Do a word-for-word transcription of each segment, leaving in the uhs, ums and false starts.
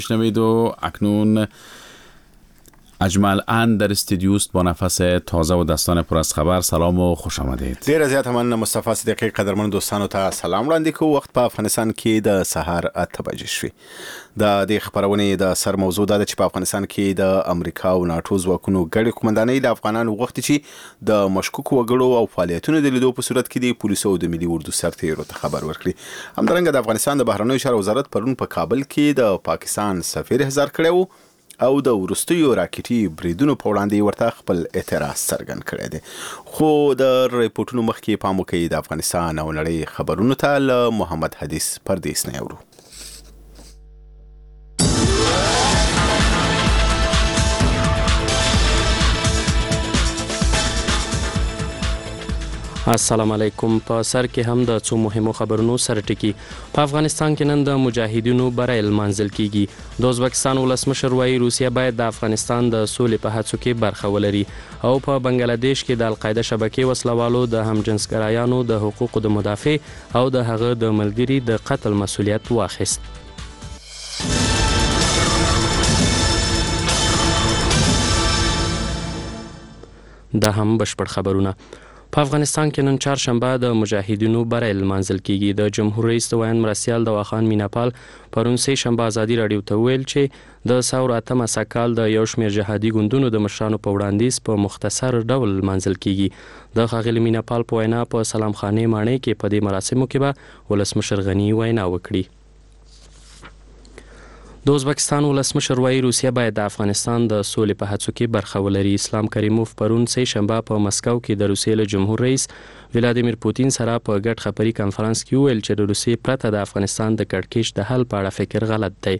شنوید و اکنون اجمل ان در استودیو است با نفس تازه و دستان پر از خبر. سلام و خوش آمدید. ډیر زیات مننه مصطفی صدیقی. قدرمن دوستانو ته سلام وړاندې کوو. وخت په افغانستان کې د سهار اته بجې شوې. د دې خبرونې د سر موضوع ده چې په افغانستان کې د امریکا او ناتو ځواکونو ګډې قومندانۍ د افغانانو وخت چې د مشکوکو وګړو او فعالیتونو د لیدو په صورت کې د پولیسو او د ملي اردو سرتیرو ته خبر ورکړي. همدارنګه د افغانستان د بهرنیو چارو وزارت پرون په کابل کې د پاکستان سفیر حضور کړی او د ورستیو راکټي بریدونو په وړاندې ورته خپل اعتراض څرګند کړی دی. خو د ریپورتونو مخکې پام وکړئ د افغانستان او نړۍ خبرونو ته له محمد حدیث پردیس نه اورو. السلام علیکم. په سر کې هم د څو مهمو خبرونو سره ټکی. په افغانستان کې نن د مجاهدینو بری لمانځل کیږي. د ازبکستان ولسمشر وايي روسیه باید د افغانستان د سولې په هڅو کې برخه ولري او په بنگلاديش کې د القاعده شبکې وسلوالو د همجنسګرایانو د حقوقو د مدافع او د هغه د ملګري د قتل مسؤلیت واخیست. دا هم بشپړ خبرونه. په افغانستان کې نن چهارشنبه د مجاهدینو بری لمانځل کیږي. د جمهور رئیس د ویان مرستیال دواخان میناپال پرون سه شنبه ازادي راډیو ته ویل چې د ساور اتم سکال د یو شمېر جهادي ګوندونو د مشرانو په وړاندیز په مختصر ډول لمانځل کیږي. د ښاغلي میناپال په وینا په سلام خانه ماڼۍ کې په دې مراسمو کې به ولسمشر غني وینا وکړي. د ازبکستان ولسمشر وايي روسیه باید د افغانستان د سولې په هڅو کې برخه ولري. اسلام کریموف پرون سه شنبه په مسکو کې د روسیې له جمهور رئیس ولادیمیر پوتین سره په ګډ خبري کانفرنس کې ویل چې د روسیې پرته د افغانستان د کړکېچ د حل په اړه فکر غلط دی.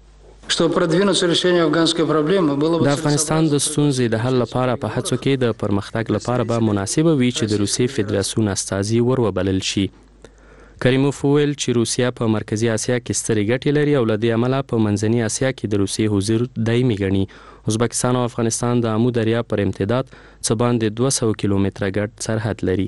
د افغانستان د ستونزې د حل لپاره په هڅو کې د پرمختګ لپاره به مناسبه وي چې د روسیې فدراسیون استازي وروبلل شي. کریموف ویل چې روسیه په مرکزی اسیا کې سترې ګټې لري او له دې امله په منځنۍ اسیا کې د روسیې حضور دایمي ګڼي. ازبکستان او افغانستان د امو دریا پر امتداد څه باندې دوه سوه کیلومتره ګډ سرحد لري.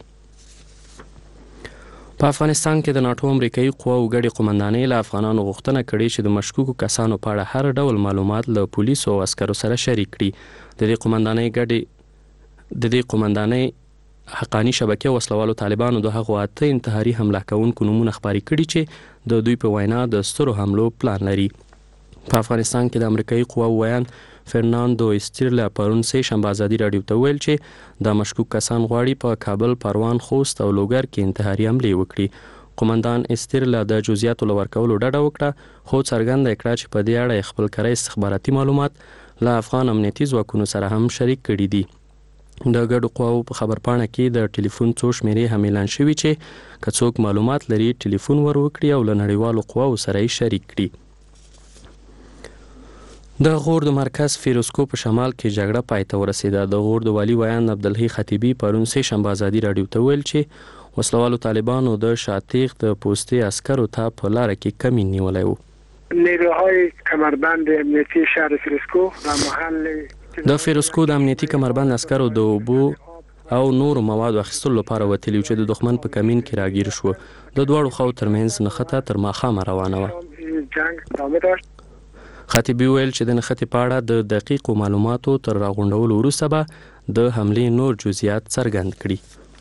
په افغانستان کې د ناتو امریکایي قواو ګډې قومندانۍ له افغانانو غوښتنه کړې چې د مشکوکو کسانو په اړه هر ډول معلومات له پولیسو او عسکرو سره شریک کړي. د دې قومندانۍ ګډې د دې قومندانۍ حقانی شبکې وسلوالو طالبانو د هغو اته انتحاري حمله کوونکو نومونه خپاره کړي چې د دوی په وینا د سترو حملو پلان لري. په افغانستان کې د امریکایي قواو ویان فرناندو استیرلا پرون سه شنبه ازادي راډیو ته ویل چې د مشکوک کسان غواړي په کابل، پروان، خوست او لوګر کې انتحاري حملې وکړي. قومندان استیرلا د جزئیاتو لورکولو ډډه وکړه خو څرګنده کړه چې په دې اړه خپل کړی استخباراتي معلومات له افغان امنیتي ځواکونو سره هم شریک کړي دي. د ګډو قواو په خبرپاڼه کې د ټلیفون څو شمیرې هم اعلان شوي چې که څوک معلومات لري ټلیفون ور وکړي او له نړیوالو قواو سره یې شریک کړي. د غور د مرکز فیروزکو په شمال کې جګړه پای ته ورسېده. د غور د والي ویان عبدالحی خطیبي پرون سه شنبه ازادي راډیو ته ویل چې وسلوالو طالبانو د شاتیغ د پوستې عسکرو ته په لاره کې کمین نیولی و. نیروهای کمربند امنیتی شهر فیروزکو و محل د فیروزکو د امنیتي کمربند عسکرو د اوبو او نورو موادو اخیستلو لپاره وتلي چې د دښمن په کمین کې راګیر شو. د دواړو خواو ترمنځ نښته تر ماښامه روانه وه. خطیبي ویل چې د نښتې په اړه د دقیقو معلوماتو تر راغونډولو وروسته به د حملې نور جزئیات څرګند کړي.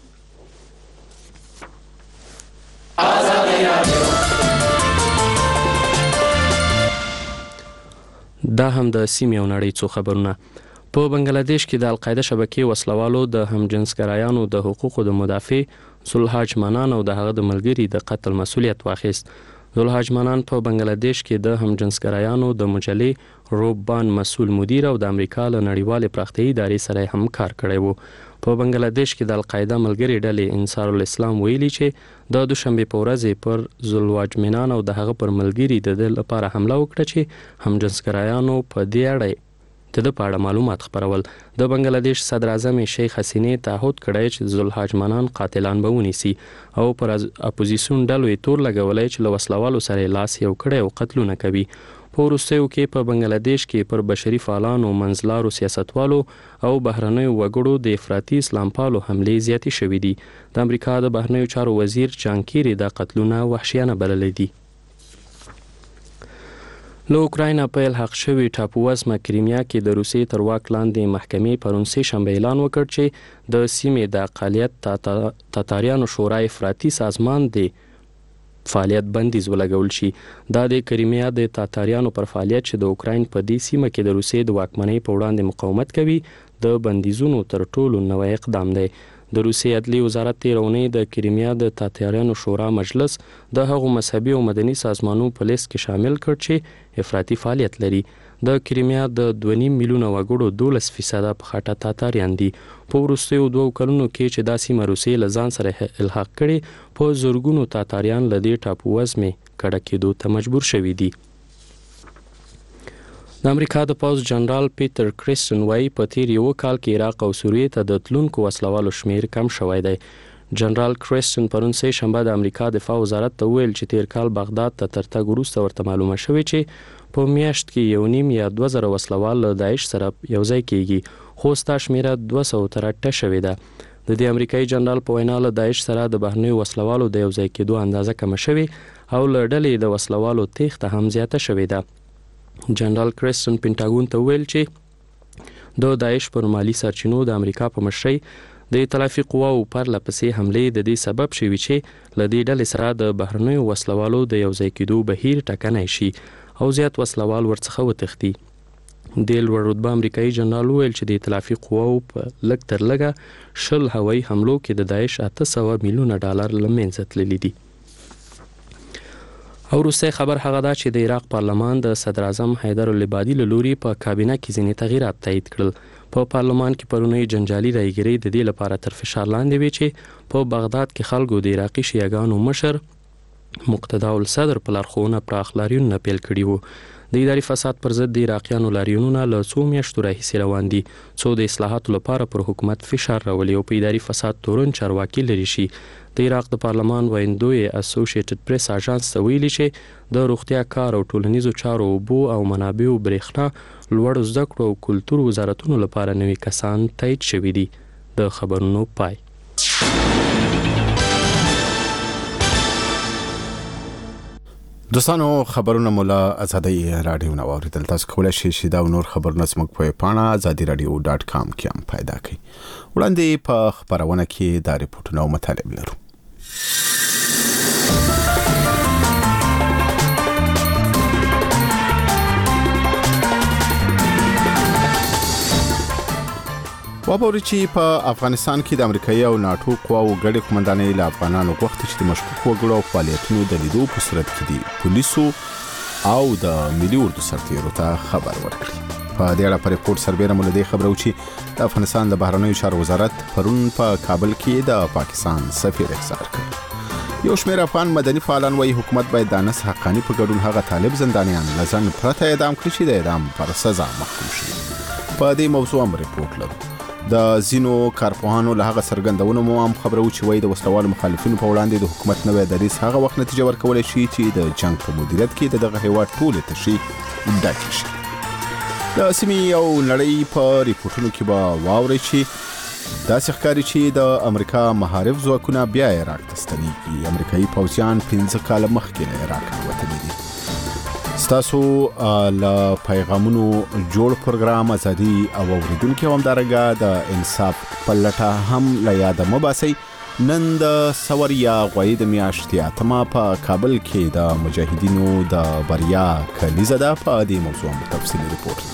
دا هم د سیمې او نړۍ څو خبرونه. په بنگلاديش کې د القاعده شبکې وسلوالو د همجنسګرایانو د حقوقو د مدافع زلحاج منان او د هغه د ملګري د قتل مسؤلیت واخیست. زلحاج منان په بنگلاديش کې د همجنسګرایانو د مجلې روبان مسؤل مدیر او د امریکا له نړیوالې پراختیایي ادارې سره هم کار کړی و. په بنگلاديش کې د القاعده ملګري ډلې انصار الاسلام ویلي چې د دوشنبه په ورځ پر زلحاج منان او د هغه پر ملګري د دل لپاره حمله وکړه چې همجنسګرایانو په دې اړه د د پاړه معلومات خبرول. د بنگلاديش صدر اعظم شیخ حسینه تعهد کړی چې زلحاج منان قاتلان به ونیسي او پر اپوزیسیون ډلو یې تور لګولای چې له وسلوالو سره لاس یو کړی او قتلونه کوي. په وروستیو کې په بنگلاديش کې پر بشري فعالانو، منځلارو سیاستوالو او بهرنیو وګړو د افراطي اسلام پالو حملې زیاتې شوې دي. د امریکا د بهرنیو چارو وزیر جان کیری دا قتلونه وحشیانه بللي دي. له اوکراینا په الحاق شوي ټاپووزمه کریمیا کې د روسیې تر واک لاندې محکمې پرون سه شنبه اعلان وکړ چې د سیمې د اقلیت تاتاریانو شورای افراطي سازمان دی فعالیت بندیز ولګول شي. دا د کریمیا د تاتاریانو پر فعالیت چې د اوکراین په دې سیمه کې د روسیې د واکمنۍ په وړاندې مقاومت کوي د بندیزونو تر ټولو نوی اقدام دی. د روسیې عدلي وزارت تېره اونۍ د کریمیا د تاتاریانو شورا مجلس د هغو مذهبي او مدني سازمانونو په لیست کې شامل کړ چې افراطي فعالیت لري. د کریمیا د دوه نیم میلیونه وګړو دولس فیصده په خټه تاتاریان دي. په وروستیو دوو کلونو کې چې دا سیمه روسیې له ځان سره الحاق کړي په زرګونو تاتاریان له دې ټاپووزمې کډه کېدو ته مجبور شوي دي. د امریکا د پوځ جنرال پیټر کریسټن وایي په تیر یو کال کې عراق او سوریې ته د تلونکو وسلوالو شمیر کم شوی دی. جنرال کریسټن پرون سه شنبه د امریکا دفاع وزارت ته ویل چې تیر کال بغداد ته تر تګ وروسته ورته معلومه شوې چې په میاشت کې یو نیم یا دوه زره وسلوال له داعش سره یو ځای کېږي، خو ستا شمیره دوه سوه تر اټه شوې ده. د دې امریکایي جنرال په وینا له داعش سره د بهرنیو وسلوالو د یو ځای کېدو اندازه کمه شوې او له ډلې د وسلوالو تیښته هم زیاته شوې ده. جنرال کریسټن پینټاګون ته ویل چې د داعش پر مالی سرچینو د امریکا په مشرۍ د ائتلافي قواو پرله پسې حملې د دې سبب شوي چې له دې ډلې سره د بهرنیو وسلوالو د یو ځای کېدو بهیر ټکنی شي او زیات وسلوال ورڅخه وتښتي. د لوړ رتبه امریکایي جنرال ویل چې د ائتلافي قواو په لږ تر لږه شل هوایي حملو کې د داعش اته سوه میلیونه ډالر له منځه تللي دي. او وروستی خبر هغه ده چې د عراق پارلمان د صدر اعظم حیدر العبادي له لوري په کابینه کې ځینې تغییرات تایید کړل. په پارلمان کې پرونی جنجالي رایګیرۍ د دې لپاره تر فشار لاندې وي چې په بغداد کې خلکو د عراقي شیعهګانو مشر مقتدا الصدر په لارښوونه پراخ لاریونونه پیل کړي وو. د اداري فساد پر ضد د عراقیانو لاریونونه له څو میاشتو راهیسې روان دي څو د اصلاحاتو لپاره پر حکومت فشار راولي او په اداري فساد تورن چارواکي لري شي. د عراق د پارلمان ویندوی اسوسییټډ پریس اژانس ته ویلي چې د روغتیا کار او ټولنیزو چارو اوبو او منابعو برېښنا لوړو زده کړو او کلتور وزارتونو لپاره نوي کسان تایید شوي دي. د خبرونو پای. دوستانو خبرونه مولا ازادي رادیو نو اوریدل. تاسو کولای شئ چې دا نور خبرونه زموږ په پاڼه ازادي رادیو ډاټ کام کې هم پیدا کړئ. وړاندې په خبرونه کې دا ریپورتونه او مطالب لرو. وابوري چې په افغانستان کې د امریکایي او ناتو قواو ګډې قومندانۍ له افغانانو غوښتي چې د مشکوک وګړو او فعالیتونو د لیدو په صورت کې دي پولیسو او د ملي اردو سرتیرو ته خبر ورکړي. په دې اړه په ریپورت سربېره مو له دې خبرو چې د افغانستان د بهرنیو چارو وزارت پرون په کابل کې د پاکستان سفیر احضار کړ. یو شمېر افغان مدني فعالان وايي حکومت باید د انس حقاني په ګډون هغه طالب زندانیان له ځنډ پرته اعدام کړي چې د اعدام پر سزا محکوم شوي. په دې موضوع هم ریپورت لرو. د زینو کارپوهانو له هغه څرګندونو مو هم خبرو چې وایي د وسلوالو مخالفینو په وړاندې د حکومت نوی دریځ هغه وخت نتیجه ورکولی شي چې د جنگ په مدیریت کې د دغه هیواد ټولې تشې ډکې شي. د سیمې او نړۍ په ریپورتونو کې به واورئ چې داسې ښکاري چې د امریکا محارب ځواکونه بیا عراق ته ستنېږي. امریکایي پوځیان پنځه کاله مخکې له عراق نه وتلي دي. ستاسو له پیغامونو جوړ پروګرام ازادي او اوریدونکو همدارنګه د انصاف په لټه هم له یاده مه باسئ. نن د سوریا غوی د میاشتې اتمه په کابل کې د مجاهدینو د بریا کلیزه ده. په دې موضوع هم تفصیلي ریپورت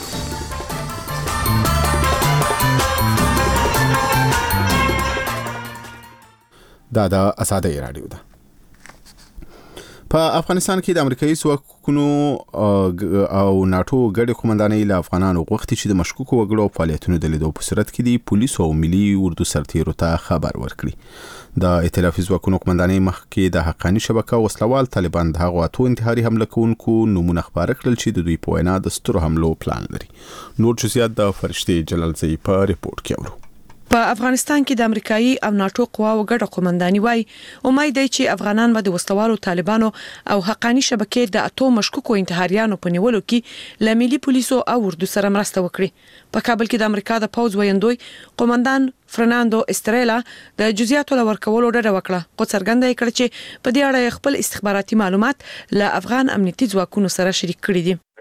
دا د ازادي رادیو ده. په افغانستان کې د امریکایي ځواکونو او ناتو ګډې قومندانۍ له افغانانو غوښتي چې د مشکوکو وګړو او فعالیتونو د لیدو په صورت کې د پولیسو او ملي اردو سرتیرو ته خبر ورکړي. د ائتلافي ځواکونو قومندانۍ مخکې د حقاني شبکه وسلوال طالبان د هغو اتو انتحاري حمله کوونکو نومونه خپاره کړل چې د دوی په وینا د سترو حملو پلان لري. نور جزئیات د فرشتې جلالزئی په ریپورت کې اورو. په افغانستان کې د امریکایي او ناتو قواو ګډه قومنداني وای امید دی چې افغانان به د وسلوالو طالبانو او حقاني شبکې د اتو مشکوکو انتحاریانو په نیولو کې له ملي پولیسو او اردو سره مرسته وکړي. په کابل کې د امریکا د پوځ ویندوی قومندان فرناندو استریلا د جزئیاتو ورکولو ډډه وکړه، خو څرګنده کړه چې په دې اړه خپل استخباراتي معلومات له افغان امنیتي ځواکونو سره شریک کړي دي.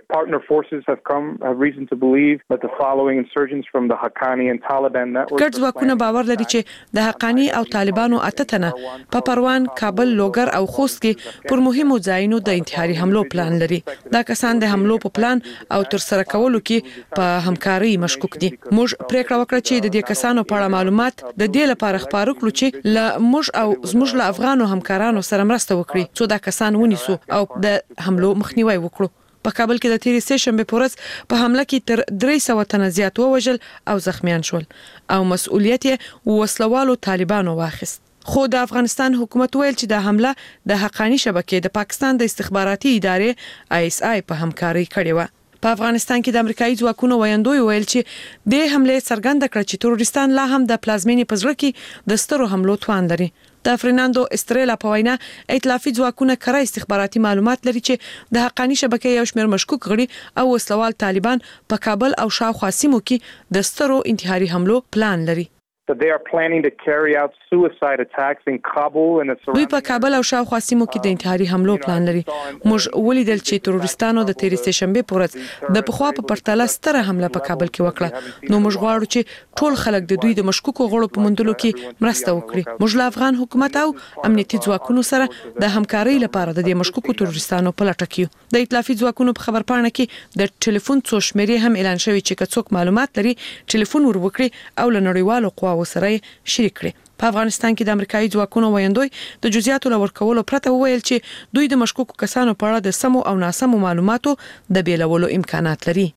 partner forces have come have reason to believe that the following insurgents from the Haqqani and Taliban network ګډ ځواکونه باور لري چې د حقانی او طالبانو اته تنه په پروان، کابل، لوګر او خوست کې پر مهمو ځایونو د انتحاري حملو پلان لري. دا کسان د حملو په پلان او تر سره کولو کې په همکاري مشکوک دي. موږ پریکړه وکړه چې د دې کسانو په اړه معلومات د دې لپاره خپاره کړو چې له موږ او زموږ له افغانو همکارانو سره مرسته وکړي څو دا کسان ونیسو او د حملو مخنیوي وکړو. په کابل کې د تیرې سه شنبه په ورځ په حمله کې تر درې سوه تنه زیات ووژل او زخمیان شول او مسؤلیت یې وسلوالو طالبانو واخیست. خو د افغانستان حکومت ویل چې د حمله د حقانی شبکې د پاکستان د استخباراتي ادارې آی اس آی په همکاري کړې و. په افغانستان کې د امریکایي ځواکونو ویاندوی ویل چې د حمله څرګنده کړ چې تروریستان لا هم د پلازمینې په زړه کې د سترو حملو توان لري. د فرناندو استریلا په وینا ائتلافي ځواکونه کره استخباراتي معلومات لري چې د حقانی شبکې یو شمېر مشکوک غړي او وسلوال طالبان په کابل او شاوخوا سیمو کې د سترو انتحاري حملو پلان لري. that they are planning to carry out suicide attacks in Kabul and the surrounding. دوی په کابل او شاوخوا سیمو کې د انتحاري حملو پلان لري. موږ ولیدل چې تروریستانو د تیرې سه شنبه په ورځ د پخوا په پرتله ستره حمله په کابل کې وکړه. نو موږ غواړو چې ټول خلک د دوی د مشکوکو غړو په موندلو کې مرسته وکړي. موږ له افغان حکومت او امنیتي ځواکونو سره د همکارۍ لپاره د مشکوکو تروریستانو په لټه کې د ائتلافي ځواکونو په خبرپاڼه کې د ټلیفون څو شمیرې هم اعلان شوی چې کڅوک معلومات لري ټلیفون ور وکړي او له نړیوالو قواو سره شریک کړي. په افغانستان کې د امریکایي ځواکونو ویاندوی د جزئیاتو لور کولو پرته وویل چې دوی د مشکوکو کسانو په اړه د سمو او ناسمو معلوماتو د بیلولو امکانات لري.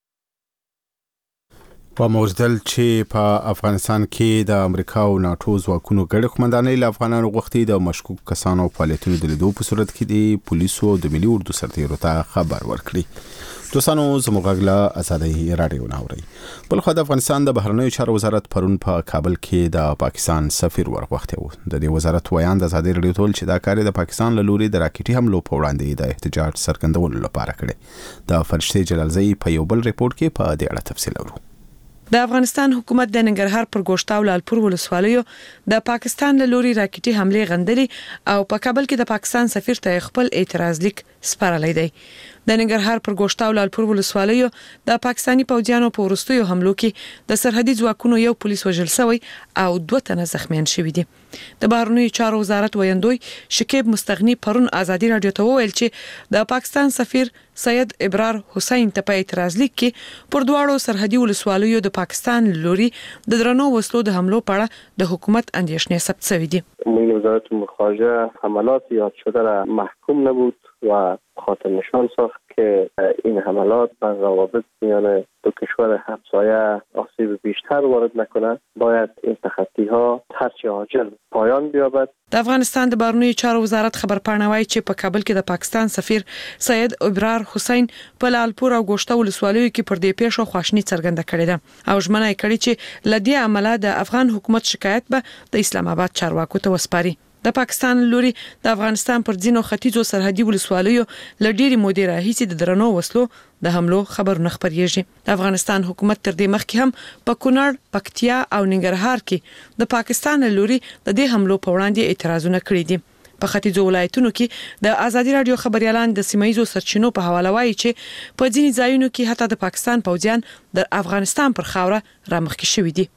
په موزدل چې په افغانستان کې د امریکا او ناتو ځواکونو ګډ قومندانۍ له افغانانو غوښتي د مشکوک کسانو فعالیتونو د لیدو په صورت کې د پولیسو د ملي اردو سرتیرو ته خبر ورکړي. دوستانو زموږ غږ ازادي رادیو ناوړي. بل خو د افغانستان د بهرنیو چارو وزارت پرون په کابل کې د پاکستان سفیر ورغوښتی و. د دې وزارت ویان د ازادي رادیو ټول چې دا کار د پاکستان له لوري د راکټي حملو په وړاندې د احتجاج څرګندولو لپاره کړي. د فرشته جلالزئی په یو بل ریپورت کې په دې اړه تفصیل اورو. د افغانستان حکومت د ننګرهار پر ګوشتاو لالپور ولسوالیو د پاکستان له لوري راکټي حمله غندلي او په کابل کې د پاکستان سفیر ته خپل اعتراض لیک سپارلی دی. د ننګرهار پر ګوشتاو لالپور ولسوالیو د پاکستانی پوځیانو په ورستیو حملو کې د سرحدي ځواکونو یو پولیس وژل شوی او دوه تنه زخمیان شوي دي. د بهرنیو چارو وزارت ویاندوی شکیب مستغنی پرون ازادي رادیو ته وویل چې د پاکستان سفیر سید ابرار حسین ته په اعتراض لیک کې پر دواړو سرحدي ولسوالیو د پاکستان لوري د درنو وسلو د حملو په اړه د حکومت اندیشنې ثبت شوې دي. ملی وزارت مخارجه حملات یاد شده را محکوم نبود و خاطر نشان ساخت که این حملات بر روابط میان دو کشور همسایه آسیب بیشتر وارد نکنه. باید این تخطی ها هرچه عاجل پایان بیابد. د افغانستان د بهرنیو چارو وزارت خبرپاڼه وايي چې په کابل کې د پاکستان سفیر سید ابرار حسین په لالپور او ګوشتاو ولسوالیو کې پر دې پیښو خواشنی څرګنده کړې ده او ژمنه یې کړې چې لدې عمله د افغان حکومت شکایت به د اسلام آباد چارواکو ته وسپاري. د پاکستان لوري د افغانستان پر ځینو ختیځو سرحدي ولسوالیو لډيري مودې راهیسي د درنو وسلو د حملو خبرونه خبريږي. د افغانستان حکومت تر دې مخکې هم په کونړ، پکتیا او ننګرهار کې د پاکستان لوري د دې حملو په وړاندې اعتراضونه کړي دي. په ختیځو ولایتونو کې د ازادي رادیو خبريالان د سیمایي سرچینو په حواله وایي چې په ځینې ځایونو کې حتی د پاکستان پوځیان د افغانستان پر خاوره رامخکې شوي دي.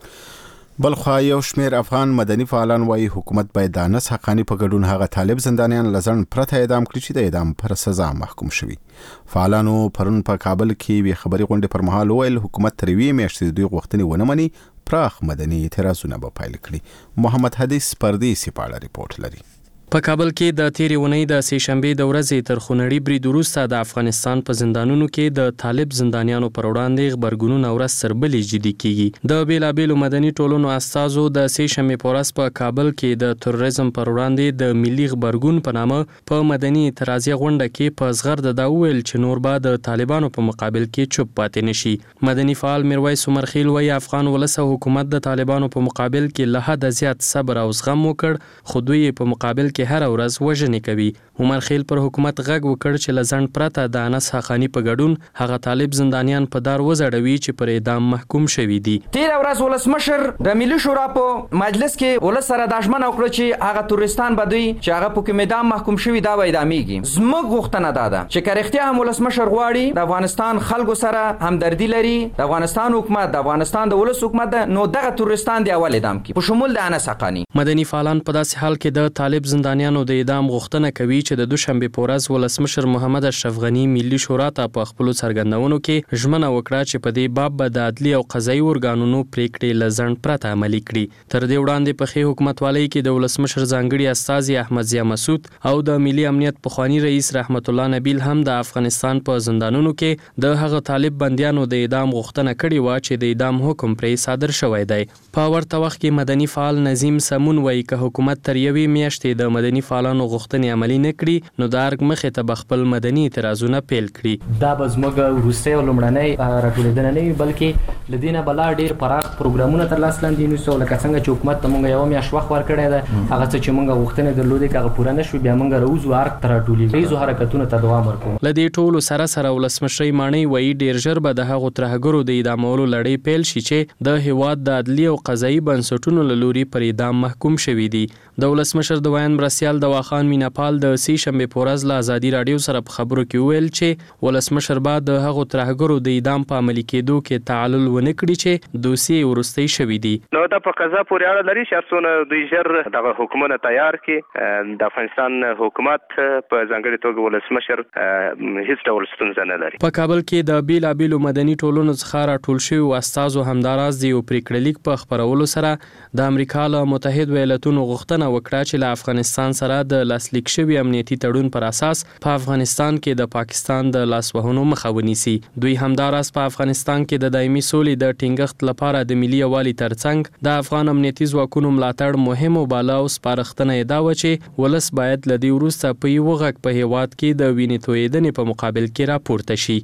بلخوا یو شمیر افغان مدني فعالان وايي حکومت باید د انس حقانی په ګډون هغه طالب زندانیان لزن پرته اعدام کړي چې د اعدام پر سزا محکوم شوي. فعالانو پرون په کابل کې وی خبري غونډه پر مهال ویل حکومت تر وی میاشتې دوی غوښتنې ونه مني پراخ مدني اعتراضونه به پایل کړي. محمد حدیث پردیسی په اړه ریپورت لري. په کابل کې د تیرې ونې د سه شنبه د ورځې تر خونړي برید وروسته د افغانستان په زندانونو کې د طالب زندانیانو پر وړاندې غبرګونونه ورځ سربلې جدي کیږي. د بیلابېلو مدني ټولنو استازو د سه شنبه په ورځ په کابل کې د تروریزم پر وړاندې د ملي غبرګون په نامه په مدني اعتراضي غونډه کې په زغر د داویل چې نور به د طالبانو په مقابل کې چوپ پاتې نشي. مدني فعال میرویس عمرخیل وایي افغان ولس حکومت د طالبانو په مقابل کې له حد زیات صبر او زغم وکړ، خو دوی په مقابل کې کې هر ورځ وژنې کوي. عمر خیل پر حکومت غږ وکړ چې لزند پرته د انس حقانی په ګډون هغه طالب زندانیان په دار وزړوي چې پر اعدام محکوم شوي دي. تیر ورځ ولسمشر د ملي شورا په مجلس کې ولس سره د ژمنه وکړه چې هغه تورستان بدوي چې هغه په کوم اعدام محکوم شوي دا به اعدامېږي. زموږ غوښتنه دا ده چې کرختیا هم ولسمشر غواړي د افغانستان خلکو سره همدردي لري، د افغانستان حکومت د افغانستان د ولس حکومت ده، نو دغه تورستان دی اول اعدام کی په شمول د انس حقانی. مدني فعالان په داسې حال کې د طالب زندانیانو د اعدام غوښتنه کوي چې د دوشنبه په ورځ ولسمشر محمد اشرف غنی ملي شورا ته په خپل څرګندونو کې ژمنه وکړه چې په دې باب به د عدلي او قضایي ارګانونو پریکړې لزند پرته عملي کړي. تر دې وړاندې په خې حکومتوالۍ کې د ولسمشر ځانګړي استازي احمد ضیا مسعود او د ملي امنیت پخوانی رئیس رحمت الله نبیل هم د افغانستان په زندانونو کې د هغه طالب بندیانو د اعدام غوښتنه کړې و چې د اعدام حکم پرې صادر شوی دی. په ورته وخت کې مدني فعال نظیم سمون وایي که حکومت تر یوې میاشتې د مدني فعالانو غوښتنې عملي نه کړي نو د ارګ مخې ته به خپل مدني اعتراضونه پیل کړي. دا به زموږ وروستۍ او لومړنۍ راټولېدنه نه وي بلکې له دې نه بلا ډېر پراخ پروګرامونه تر لاس لاندې نیسو، لکه څنګه چې حکومت ته موږ یوه میاشت وخت ورکړی ده، هغه څه چې موږ غوښتنې درلودې که هغه پوره نه شوې بیا موږ راوځو ارګ ته راټولېږو حرکتونو ته دوام ورکوو. له دې ټولو سره سره ولسمشرۍ ماڼۍ وایي ډېر ژر به د هغو ترهګرو د اعدامولو لړۍ پیل شي چې د هېواد د عدلي او قضایي بنسټونو له لوري پر اعدام محکوم شوي دي. د ولسمشر د ویاند مرستیال دواخان میناپال د سې شنبې په ورځ له ازادي راډیو سره په خبرو کې وویل چې ولسمشر به د هغو ترهګرو د اعدام په عملي کېدو کې تعلل ونه کړي چې دوسیې وروستۍ شوي دي. نو دا په قضا پورې اړه لري چې څونه دوی ژر دغه حکمونه تیار کړي. د افغانستان حکومت په ځانګړې توګه ولسمشر هیڅ ډول ستونزه نه لري. په کابل کې د بیلابیلو مدني ټولنو څخه راټول شوي استازو همداراز د یو پریکړه لیک په خپرولو سره د امریکا له متحد ایالاتونو غوښتنه وکړه چې له افغانستان سره د لاسلیک شوي امنیتي تړون پر اساس په افغانستان کې د پاکستان د لاسوهنو مخه ونیسي. دوی همداراز په افغانستان کې د دایمي سولې د ټینګښت لپاره د ملي یووالي ترڅنګ د افغان امنیتي ځواکونو ملاتړ مهم وباله او سپارښتنه یې دا وه چې ولس باید له دې وروسته په یوه غږ په هېواد کې د وینې تویېدنې په مقابل کې راپورته شي.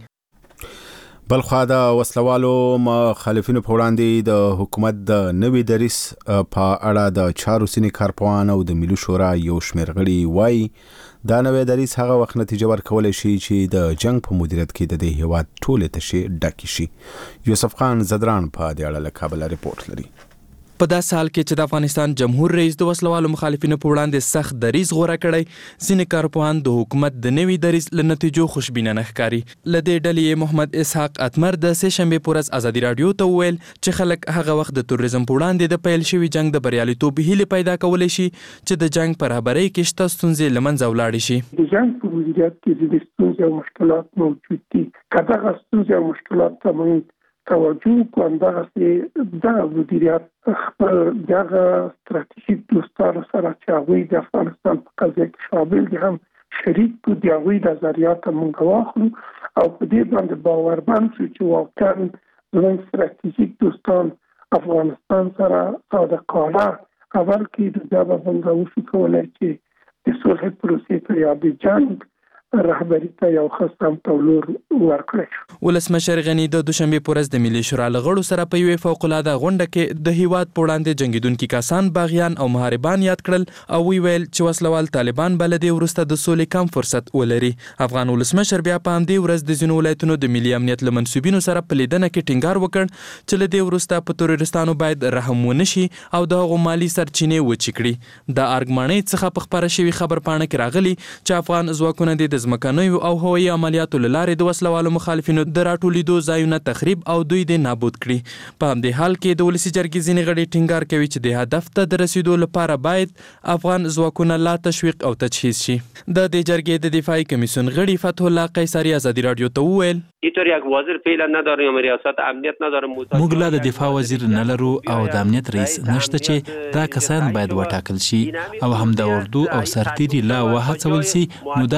بلخوا د وسلوالو مخالفینو په وړاندې د حکومت د نوي دریځ په اړه د چارو سینې کارپوهان او د ملي شورا یو شمېر غړي وایي دا نوی دریځ هغه وخت نتیجه ورکولی شي چې د جنگ په مدیریت کې د دې هېواد ټولې تشې ډکې شي. یوسف خان زدران په دې اړه له کابل رپورټ لري. په داسې حال کې چې د افغانستان جمهور رئیس د وسلوالو مخالفینو په وړاندې سخت دریځ غوره کړی، ځینې کارپوهان د حکومت د نوي دریځ له نتیجو خوشبینه نه ښکاري. له دې ډلې محمد اسحاق اتمر د سې شنبې په ورځ ازادي راډیو ته وویل چې خلک هغه وخت د تروریزم په وړاندې د پیل شوي جنگ د بریالیتوب هیلې پیدا کولی شي چې د جنگ په رهبرۍ کې شته ستونزې له منځه ولاړې شي. د جنگ په مدیریت کې ځینې ستونزې او مشکلات موجود دي. که دغه ستونزې او مشکلات ته موږ توجه کوم دغه د مدیریت خپل دغه ستراتیژیک دوستانو سره چې هغوی د افغانستان په قضیه کې شامل دي هم شریک کو د هغوی د نظریات موږ واخلو او په دې باندې باورمند شو چې واقعا زموږ ستراتیژیک دوستان افغانستان سره صادقانه اول کې د به موږ وشو کولی چې د صلح پروسې ته یا د جنګ رهبري ته یو ښه سمت او لور ورکړی شو. ولسمشر غني د دوشنبې په ورځ د ملي شورا له غړو سره په یوې فوق‌العاده غونډه کې د هیواد په وړاندې جنګېدونکي کسان، باغیان او محاربان یاد کړل او وی ویل چې وسلوال طالبان به له دې وروسته د سولې کم فرصت ولري. افغان ولسمشر بیا په همدې ورځ د ځینو ولایتونو د ملي امنیت له منصوبینو سره په لیدنه کې ټینګار وکړ چې له دې وروسته په تروریستانو باید رحم ونه شي او د هغو مالي سرچینې وچې کړي. د ارګ ماڼۍ څخه په خپره شوي خبر پاڼه کې راغلي چې افغان ځواکونه د ځمکنیو او هوایي عملیاتو له لارې د وسلوالو مخالفینو د راټولېدو ځایونه تخریب او دوی د نابود کړي. په همدې حال کې د ولسي جرګې ځینې غړي ټینګار کوي چې د هدف ته د رسیدو لپاره باید افغان ځواکونه لا تشویق او تجهیز شي. د دې جرګې د دفاعي کمیسیون غړي فتح الله قیصري ازادي راډیو ته وویل اینطور یک وزیر فعلا نداریم یا ریاست امنیت نداریم. موږ لا د دفاع وزیر نه لرو او د امنیت رئیس نشته چې دا کسان باید وټاکل شي او هم د اردو او سرتیري لا وهڅول شي. نو دا د دریځ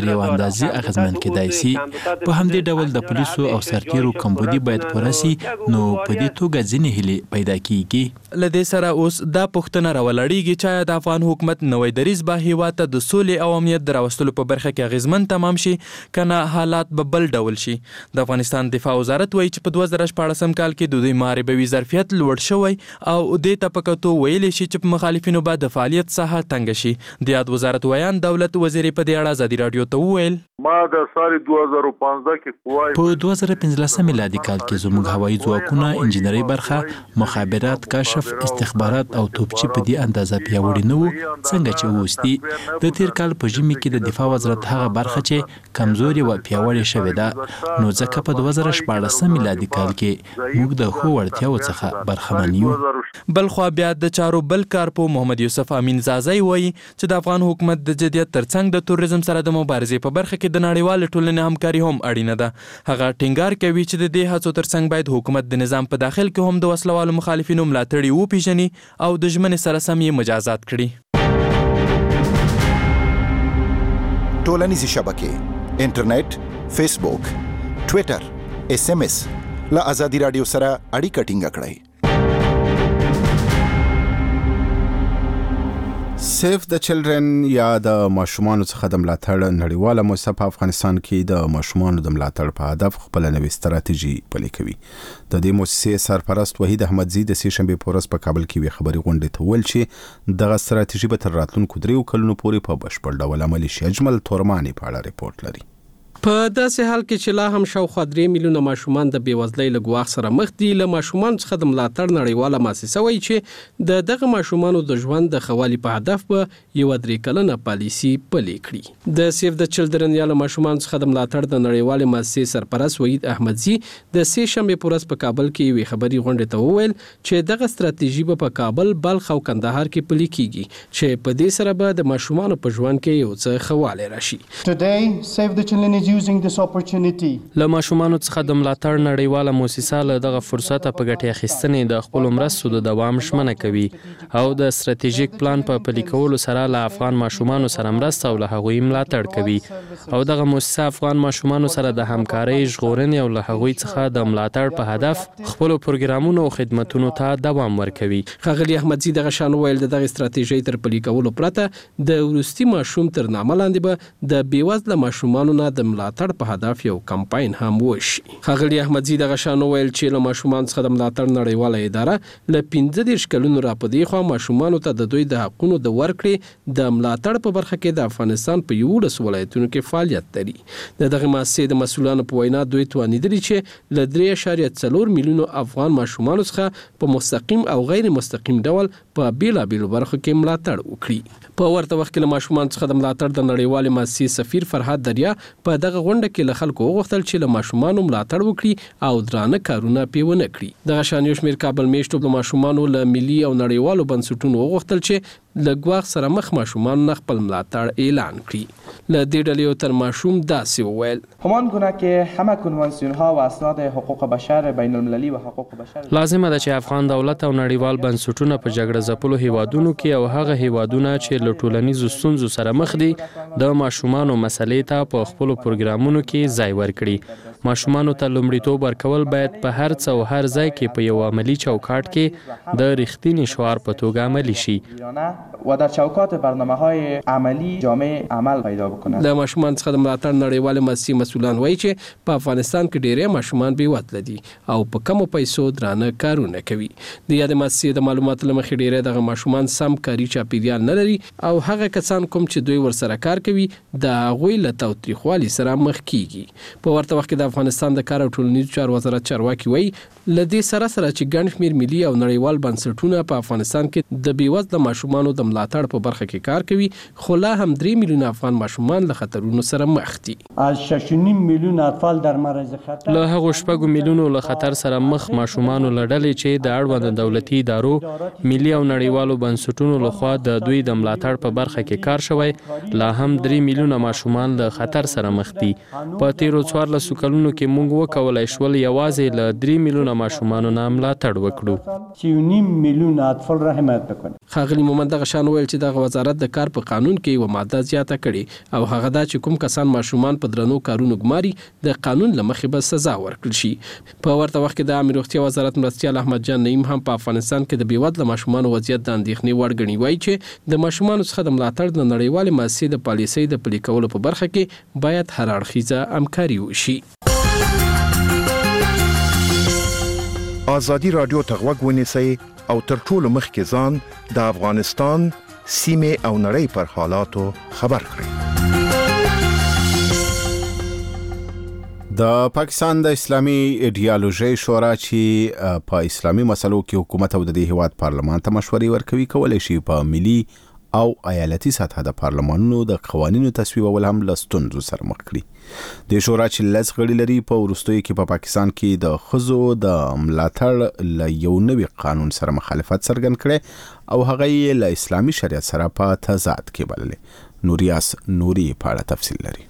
تر یو اندازې اغیزمن کېدای شي. په همدې ډول د پولیسو او سرتیرو کمبودي باید پوره شي، نو په دې توګه ځینې هیلې پیدا کیږي. له دې سره اوس دا پوښتنه راولاړیږي چې د افغان حکومت نوی دریځ به هیواد ته د سولې او امنیت د راوستلو په برخه کې اغیزمن تمام شي کنه حالات به بل ډول شي. د افغانستان دفاع وزارت وایي چې په دوه زره شپاړسم کال کې د دوی محاربوي ظرفیت لوړ شوی او دې ته په کتو ویلی شي چې په مخالفینو به د فعالیت ساحه تنګه شي. د یاد وزارت ویان دولت وزیر په دې اړه ازادي رادیو ته وویل ما د سال دوه زره پنځه کې قوای په دوه زره پنځلسم میلادي کال کې زموږ هوایي ځواکونه انجنیري برخه، مخابرات، کشف، استخبارات او توپچي په دې اندازه پیاوړي نه وو څنګه چې اوس دي. د تیر کال په ژمي کې د دفاع وزارت هغه برخه چې کمزوري و پیاوړې شوې ده، نو ځکه په دوه زره شپاړسم میلادي کال کې موږ د ښو وړتیاو څخه برخمن یو. بل خو بیا د چارو بل کارپو محمد یوسف امین زازی وایي چې د افغان حکومت د جدیت ترڅنګ د توریزم سره د مبارزې په برخه کې د نړیوال ټولنې همکاري هم اړینه ده. هغه ټینګار کوي چې د دې هڅو ترڅنګ باید حکومت د نظام په داخل کې هم د وسلوالو مخالفینو ملاتړي وپیژني او د ژمنې سره سم یې مجازات کړي. ټولنیزې شبکې، انټرنیټ، فیسبوک، ټویټر، اس ام اس له ازادي رادیو سره اړیکه ټینګه کړئ. سیف د چلډرن یا د ماشومانو څخه د ملاتړ نړیواله مؤسسه په افغانستان کې د ماشومانو د ملاتړ په هدف خپل نوې ستراتیژي پلي کوي. د دې مؤسسې سرپرست وحید احمدزي د سې شنبې په ورځ په کابل کې وی خبري غونډې ته ویل چې دغه ستراتیژي به تر راتلونکو دریو کلونو پورې په بشپړ ډول عملي شي. اجمل تورمانی په اړه ریپورت لري. په داسې حال کې چې لا هم شاوخوا درې میلیونه ماشومان د بېوزلۍ له ګواښ سره مخ دي، له ماشومانو څخه د ملاتړ نړیواله مؤسسه وایي چې د دغه ماشومانو د ژوند د ښه والي په هدف به یوه درې کلنه پالیسي پلې کړي. د سیف د چلډرن یا له ماشومانو څخه د ملاتړ د نړیوالې مؤسسې سرپرست وحید احمدزي د سې شنبې په ورځ په کابل کې یوې خبري غونډې ته وویل چې دغه ستراتیژي به په کابل، بلخ او کندهار کې پلي کیږي چې په دې سره به د ماشومانو په ژوند کې یو څه ښه والی راشي. Today, Save the Children is using this opportunity له ماشومانو څخه د ملاتړ نړیواله مؤسسه له دغه فرصته په ګټې اخیستنې د خپلو مرستو د دوام ژمنه کوي او د ستراتیژیک پلان په پلي کولو سره له افغان ماشومانو سره مرسته او له هغوی ملاتړ کوي او دغه مؤسسه افغان ماشومانو سره د همکارۍ، ژغورنې او له هغوی څخه د ملاتړ په هدف خپلو پروګرامونو او خدمتونو ته دوام ورکوي. ښاغلي احمدزي دغه شان وویل د دغه ستراتیژۍ تر پلي کولو پرته د وروستي ماشوم تر نامه لاندې به د بېوزله ماشومانو نه د ملاتړ په هدف یو کمپاین هم وشي. ښاغلي احمدزي دغه شان وویل چې له ماشومان څخه د ملاتړ نړیواله اداره له پنځه دېرش کلونو راپدې خوا ماشومانو ته د دوی د حقونو د ورکړې د ملاتړ په برخه کې د افغانستان په یولسو ولایتونو کې فعالیت لري. د دغه مؤسسې د مسؤلانو په وینا دوی توانیدلي چې له درې اعشاریه څلور میلیونو افغان ماشومانو څخه په مستقیم او غیر مستقیم ډول په بیلابیلو برخو کې ملاتړ وکړي. په ورته وخت کې له ماشومان څخه د ملاتړ د نړیوالې مؤسسې سفیر فرهاد دریا په دغه غونډه کې له خلکو وغوښتل چې له ماشومانو ملاتړ وکړي او درانه کارونه پې ونه کړي. دغه شان یو شمېر کابل میشتو د ماشومانو له ملي او نړیوالو بنسټونو وغوښتل چې له ګواښ سره مخ ماشومان نه خپل ملاتړ اعلان کړي. له دې ډلې یو تر ماشوم داسې وویل همان گونه که همه کنوانسیون‌ها و اسناد حقوق بشر بین المللی و حقوق بشر لازمه ده چې افغان دولت او نړیوال بنسټونه په جګړه ځپلو هیوادونو کې او هغه هیوادونه چې له ټولنیزو ستونزو سره مخ دي د ماشومانو مسلې ته په خپلو پروګرامونو کې ځای ورکړي. ماشومانو ته لومړیتوب ورکول باید په هر څه او هر ځای کې په یو عملی چوکاټ کې د رښتینی شعار په توګه عملی شي و در چوکات برنامه‌های عملی جامع عمل پیدا بکنه. د ماشومان څخه د ملاتړ نړیوالې مؤسسې مسؤلان وایي چې په افغانستان کې ډېری ماشومان بېوزله دي او په کمو پیسو درانه کارونه کوي. د یادې مؤسسې د معلوماتو له مخې ډېری دغه ماشومان سم کاري چاپیریال نه لري او هغه کسان کوم چې دوی ورسره کار کوي د هغوی له تاوتریخوالي سره مخ کیږي. په ورته وخت کې د افغانستان د کار او ټولنیزو چارو وزارت چارواکي وایي له دې سره سره چې ګڼ شمېر ملي او نړیوال بنسټونه په افغانستان کې د بېوزله ماشومانو د ملاتړ په برخه کې کار کوي، خو لا هم درې میلیونه افغان ماشومان له خطرونو سره مخ دي. از شش و نیم میلیون اطفال در معرض خطر له هغو شپږو میلیونو له خطر سره مخ ماشومانو له ډلې چې د اړوند دولتي ادارو، ملي او نړیوالو بنسټونو لخوا د دوی د ملاتړ په برخه کې کار شوی، لا هم درې میلیونه ماشومان له خطر سره مخ دي. په تیرو څوارلسو کلونو کې موږ وکولای شول یوازې له درې میلیونه ماشومانو نه ملاتړ وکړو. سی و نیم میلیون اطفال را حمایت بکنیم. ښاغلي مومند دغه دغه شان ویل چې دغه وزارت د کار په قانون کې یو ماده زیاته کړي او هغه دا چې کوم کسان ماشومان په درنو کارونو ګماري د قانون له مخې به سزا ورکړل شي. په ورته وخت کې د عامه روغتیا وزارت مرستیال احمد جان نعیم هم په افغانستان کې د بیوزله ماشومانو وضعیت د اندېښنې وړ ګڼي. وایي چې د ماشومانو څخه د ملاتړ د نړیوالې مؤسسې د پالیسۍ د پلي کولو په برخه کې باید هر اړخیزه همکاري وشي. آزادي رادیو ته غوږ ونیسئ او تر ټولو مخکې ځان د افغانستان سیمې او نړۍ پر حالاتو خبر کړئ. د پاکستان د اسلامي ایډیالوژي شورا چې په اسلامي مسلو کې حکومت او د دې هیواد پارلمان ته مشورې ورکوي کولای شي په ملي او ایالتي سطح د پارلمانونو د قوانینو تصویبول هم له ستونزو سره مخ کړي. د شورا چې لس غړي لري په وروستیو کې په پاکستان کې د ښځو د ملاتړ له یو نوي قانون سره مخالفت څرګند کړي او هغه یې له اسلامي شریعت سره په تضاد کې بللې. نوریاس نوري په اړه تفصیل لري.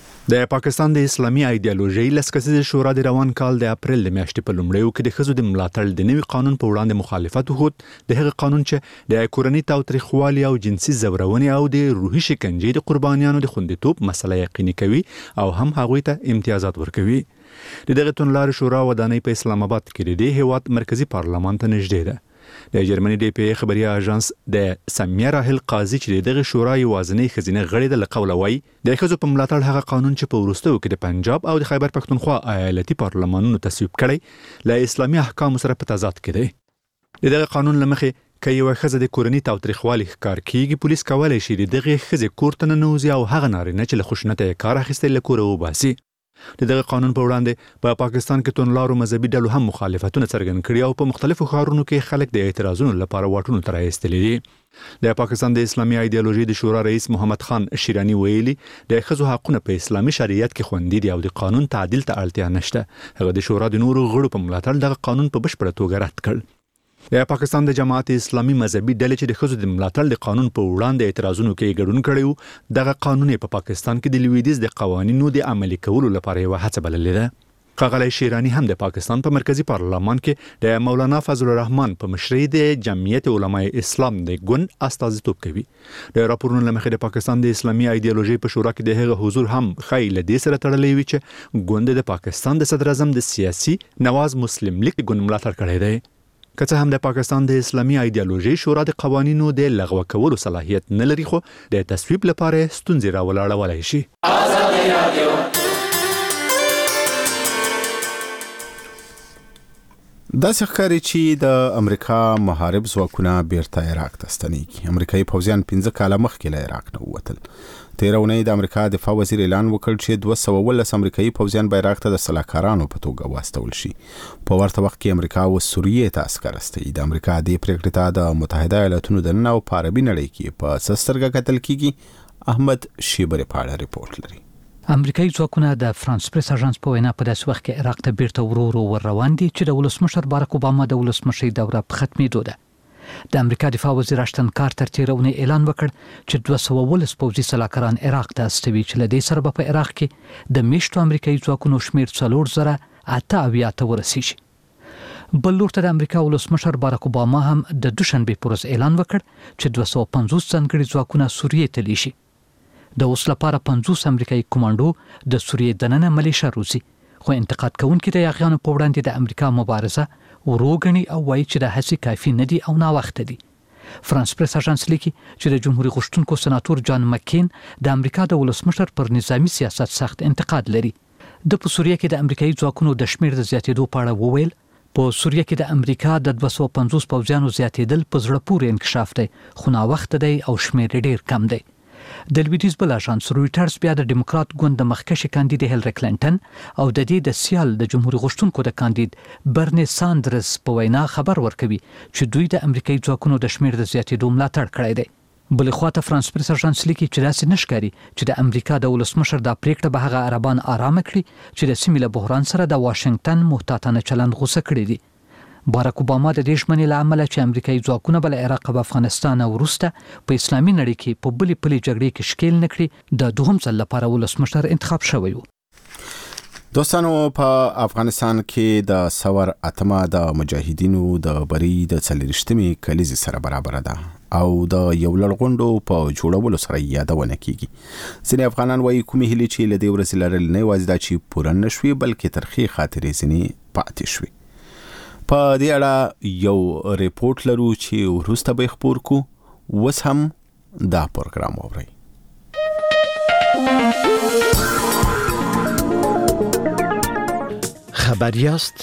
د پاکستان د اسلامي ایډیالوژي لسکسیزه شورا د روان کال د اپریل د میاشتې په لومړیو کې د ښځو د ملاتړ د نوي قانون په وړاندې مخالفت وکړ. د هغه قانون چې د کورنۍ تاوتریخوالي او جنسي زورونې او د روحي شکنجې د قربانیانو د خوندیتوب مسله یقیني کوي او هم هغوی ته امتیازات ورکوي. د دغه توندلارې شورا ودانۍ په اسلام آباد کې د هیواد مرکزی پارلمان ته نږدې ده. د جرمني ډي پی خبري اژانس د سمیه راهل قاضي چې دغه شورا یوازنۍ خزینه غړي د لقول وای د ښځو په ملاتړ هغه قانون چې په وروستیو کې د پنجاب او د خیبر پختونخوا ایالتي پارلمانونو تصویب کړي له اسلامي احکام سره په تضاد کې دی. دغه قانون لمخې که یو ښځه د کورنۍ تاوتریخوالي ښکار کیږي پولیس کولای شي دغه ښځې کور ته ننوځي او هغه نارینه چې له خشونته کار اخیستل له کوره وباسي. د دغه قانون په وړاندې په پاکستان کې توندلارو مذهبي ډلو هم مخالفتونه څرګند کړي او په مختلفو ښارونو کې خلک د اعتراضونو لپاره واټونو ته راایستلي دي. د پاکستان د اسلامي ایډیالوژي د شورا رئیس محمد خان شیرانی ویلي د ښځو حقونه په اسلامي شریعت کې خوندي دي او د قانون تعدیل ته اړتیا نشته. هغه د شورا د نورو غړو په ملاتړ دغه قانون په بشپړه توګه رد کړ. د پاکستان د جماعت اسلامي مذهبي ډلې چې د ښځو د ملاتړ د قانون په وړاندې اعتراضونو کې ګډون کړي دغه قانون په پاکستان کې د لویدیز د قوانینو د عملي کولو لپاره یو هڅه بللې ده. ښاغلی شیرانی هم د پاکستان په مرکزی پارلمان کې د مولانا فضل الرحمن په مشرۍ د جمعیت علماء اسلام د ګوند استازیتوب کوي. د راپورونو له مخې د پاکستان د اسلامي ایډیالوژي په شورا کې د هغه حضور هم ښایي له دې سره تړلی وي چې ګوند د پاکستان د صدر اعظم د سیاسي نواز مسلم لیگ ګوند ملاتړ کړی دی. که څه هم د پاکستان د اسلامي ایډیالوژي شورا د قوانینو د لغوه کولو صلاحیت نه لري خو د تصویب لپاره ستونزې راولاړولی شي. داسې ښکاري چې د امریکا محارب ځواکونه بیرته عراق ته ستنېږي. امریکایي پوځیان پنځه کاله مخکې له عراق نه ووتل. تېره اونۍ د امریکا دفاع وزیر اعلان وکړ چې دوه سوه اوولس امریکایي پوځیان به عراق ته د سلاکارانو په توګه واستول شي. په ورته وخت کې امریکا اوس سوریې ته عسکر استوي. د امریکا دې پرېکړې ته د متحده ایالاتونو دننه او په عربي نړۍ کې په څه سترګه کتل کېږي. احمد شیبري په اړه ریپورټ لري. امریکایي ځواکونه د فرانس پریس اژانس په وینا په داسې وخت کې عراق ته بیرته ورو ورو ور روان دي چې د ولسمشر باراک اوباما د ولسمشۍ دوره په ختمېدو ده. د امریکا دفاع وزیر اشتن کارتر تېره اونۍ اعلان وکړ چې دوه سوه اوولس پوځي سلاکاران عراق ته استوي چې له دې سره به په عراق کې د میشتو امریکایي ځواکونو شمېر څلور زره اته اویا ته ورسیږي. بل لور ته د امریکا ولسمشر باراک اوباما هم د دوشنبې په ورځ اعلان وکړ چې دوه سوه پنځوس ځانګړي ځواکونه سوریې ته لیږي. د اوس لپاره پنځوس امریکایي کمانډو د سوریې دننه ملیشه روزي خو انتقاد کوونکي د یاغیانو په وړاندې د امریکا مبارزه وروګني او وایي چې د هڅې کافي نه دي او ناوخته دي. فرانس پریس اژانس لیکي چې د جمهوریت غوښتونکو سناتور جان مکین د امریکا د ولسمشر پر نظامی سیاست سخت انتقاد لري. د په سوریه کې د امریکایي ځواکونو د شمېر د زیاتېدو په اړه وویل په سوریه کې د امریکا د دوه سوه پنځوس پوځیانو زیاتېدل په زړه پورې انکشاف دی خو ناوخته دی او شمېر ډېر کم دی. د لویدیز بل اژانس رویټرز بیا د ډیموکرات ګوند د مخکښې کاندید هیلری کلینټن او د دې د سیال د جمهوریت غوښتونکو د کاندید برني ساندرز په وینا خبر ورکوي چې دوی د امریکایي ځواکونو د شمېر د زیاتېدو ملاتړ کړی دی. بلې خواته فرانس پریس اژانس لیکي چې داسې نه ښکاري چې د امریکا د ولسمشر دا پریکړه به هغه عربان آرامه کړي چې د سیمې له بحران سره د واشنګټن محتاطانه چلند غوسه کړي دي. باراک اوباما د دې ژمنې له امله چې امریکایي ځواکونه به له عراق او افغانستان وروسته په اسلامي نړۍ کې په بلې پلې جګړې کې ښکېل نه کړي د دوهم ځل لپاره ولسمشر انتخاب شوی و. دوستانو په افغانستان کې د سور اتمه د مجاهدینو د بری د څلېرویشتمې کلیزې سره برابر ده او د یو لړغونډو په جوړولو سره یادونه کیږي. ځینې افغانان وایي کومې هیلې چې له دې ورځې لرل نه یوازې دا چې پوره نشوي بلکې ترخې خاطرې ځینې پاتې شوي. په دې اړه یو ریپورت لرو چې وروسته به خبر کو. وس هم دا پروګرام اوري. خبریاست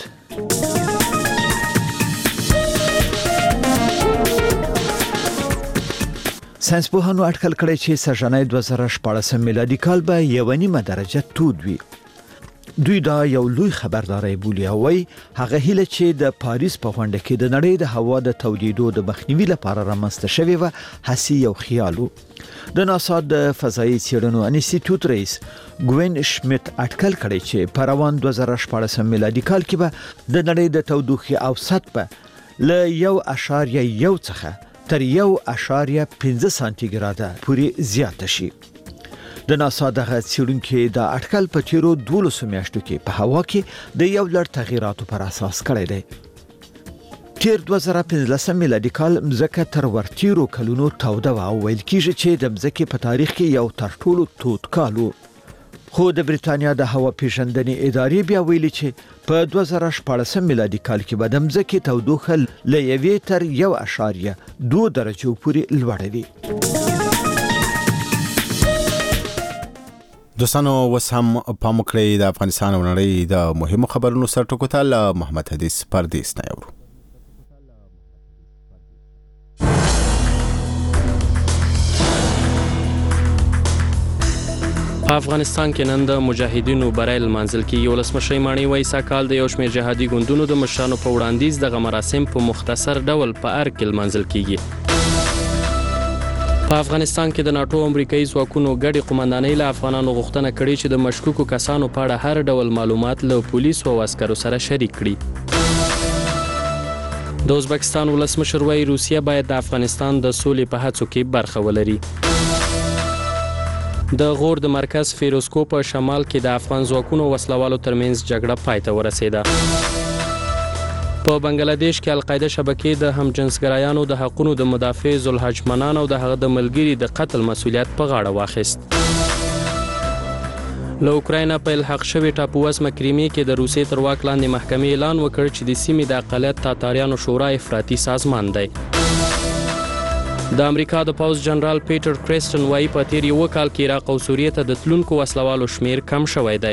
ساينسپوهانو اټکل کړی چې سږنی دوه زره شپاړس میلادي کال به یو نیمه درجه تود وي. دوی دا یو لوی خبرداري بولي او وایي هغه هیله چې د پاریس په غونډه کې د نړۍ د هوا د تولیدو د مخنیوي لپاره رامنځته شوی و هسي یو خیال و. د ناسا د فضایي څېړنو انسټیټیوټ رئیس ګوین شمیت اټکل کړی چې په روان دوه زره شپاړس میلادي کال کې به د نړۍ د تودوخې اوسط به له یو اعشاریه یو څخه تر یو اعشاریه پنځه سانتي ګراده پورې زیاته شي. د ناسا دغه څېړونکي د اټکل په تیرو دولسو میاشتو کې په هوا کې د یو لړ تغییراتو پر اساس کړی دی. تیر دوه زره پنځلس میلادي کال مځکه تر ورتیرو کلونو توده و او ویل کېږي چې د مځکې په تاریخ کې یو تر ټولو تود کال و. خو د بریتانیا د هوا پیژندنې ادارې بیا ویلي چې په دوه زره شپاړس میلادي کال کې به د مځکې تودوخه له یوې تر یو اعشاریه دوه درجو پورې لوړه وي. دوستانو وس هم پام وکړئ د افغانستان او نړۍ د مهمو خبرونو سرټکو ته له محمد حدیث پردیس نه یورو. په افغانستان کې نن د مجاهدینو برای لمانځل کېږي. ولسمشر ماڼۍ وایي سږکال د یو شمېر جهادي ګوندونو د مشرانو په وړاندیز دغه مراسم په مختصر ډول په ارګ کې لمانځل کېږي. په افغانستان کې د ناټو امریکایي ځواکونو ګډې قومندانۍ له افغانانو غوښتنه کړې چې د مشکوکو کسانو په اړه هر ډول معلومات له پولیسو او عسکرو سره شریک کړي. د ازبکستان ولسمشر وایي روسیه باید د افغانستان د سولې په هڅو کې برخه ولري. د غور د مرکز فیروزکو په شمال کې د افغان ځواکونو وسلوالو ترمنځ جګړه پای ته ورسېده. په بنگلاديش کې القاعده شبکې د همجنسګرایانو د حقوقو د مدافع زلحج منان او د هغه د ملګري د قتل مسؤلیت په غاړه واخیست. له اوکراینا په الحاق شوی ټاپووزمه کریمې کې د روسیې تر واک لاندې محکمې اعلان وکړ چې د سیمې د اقلیت تاتاریانو شورا افراطي سازمان دی. د امریکا د پوځ جنرال پیټر کرسټن وایي په تیر یو کال کې عراق او سوریې ته د تلونکو وسلوالو شمیر کم شوی دی.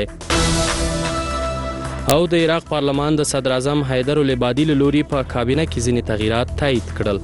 او د عراق پارلمان د صدر اعظم حیدر العبادي له لوري په کابینه کې ځینې تغییرات تایید کړل.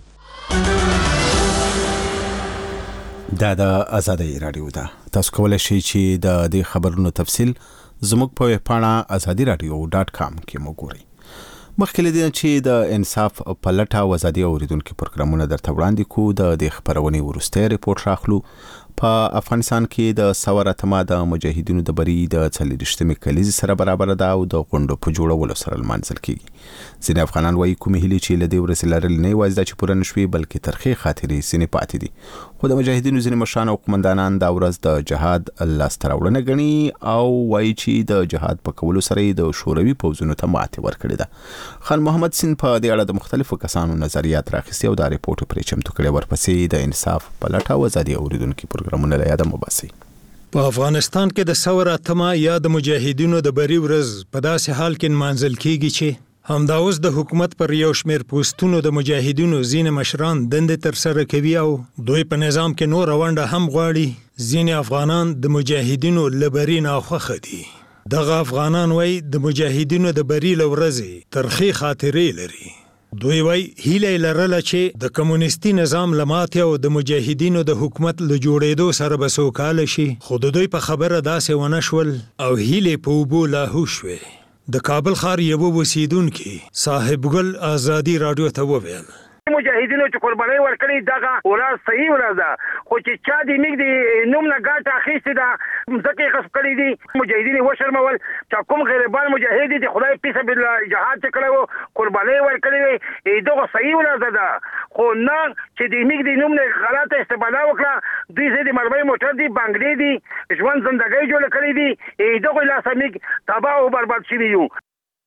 دا د آزادۍ رادیو ده. تاسو کولی شئ چې د دې خبرونو تفصیل زموږ په ویب پاڼه ازادي رادیو ډاټ کام کې وګورئ. مخکې له دې چې د انصاف په لټه او ازادي اوریدونکو پروګرامونه درته وړاندې کوو د دې خبرونې وروستی ریپورت راخلو. په افغانستان کې د سوار اتما د مجاهدینو د بری د څلېرویشتمې کلیزې سره برابر ده او د غونډو په جوړولو سره لمانځل کیږي. ځینې افغانان وایي کومې هیلې چې له دې ورځې لرل نه یوازې دا چې پوره نشوي بلکې ترخې خاطرې ځینې پاتې دي. خو د مجاهدینو ځینې مشران او قومندانان دا ورځ د جهاد لاسته راوړنه ګڼي او وایي چې د جهاد په کولو سره د شوروي پوځونو ته ماتې ورکړې ده. خان محمد سین په دې اړه د مختلفو کسانو نظریات راخیستي او دا ریپورت پرې چمتو کړی. ورپسې د انصاف په لټه او ازادي اوریدونکو پروګرامونه له یاده مباسي. په افغانستان کې د سوار اتما یا د مجاهدینو د بری ورځ په داسې حال کې نمانځل کیږي چې همدا اوس د حکومت پر یو شمېر پوسټونو د مجاهدینو ځینې مشران دندې ترسره کوي او دوی په نظام کې نور ونډه هم غواړي. ځینې افغانان د مجاهدینو له بري ناخوښه دي. دغه افغانان وایي د مجاهدینو د بري له ورځې ترخې خاطرې لري. دوی وایي هیله لرله چې د کمونیستي نظام له ماتې او د مجاهدینو د حکومت له جوړېدو سره به سوکاله شي، خو د دوی په خبره داسې ونه شول او هیلې په اوبو لاهو شوې. د کابل ښار یوه اوسیدونکي صاحب ګل ازادي راډیو ته وویل مجاهدینو چې قرباني ورکړي دغه ورځ صحیح ورځ ده، خو چې چا دې موږ د نوم نه ګټه اخیستې ده، مځکې غصب کړي دي، مجاهدین یې وشرمول. چې کوم غریبان مجاهد دي چې خدای فی سبیل الله جهاد چې کړی و قرباني ورکړې وې، دغه صحیح ورځ ده. خو نه چې د موږ د نوم نه غلطه استفاده وکړه. دوی زه د مرمۍ موټر دي، بنګلې دي، ژوند زندګۍ جوړه کړې دي، دغه لاسه موږ تباه او برباد شوي یو.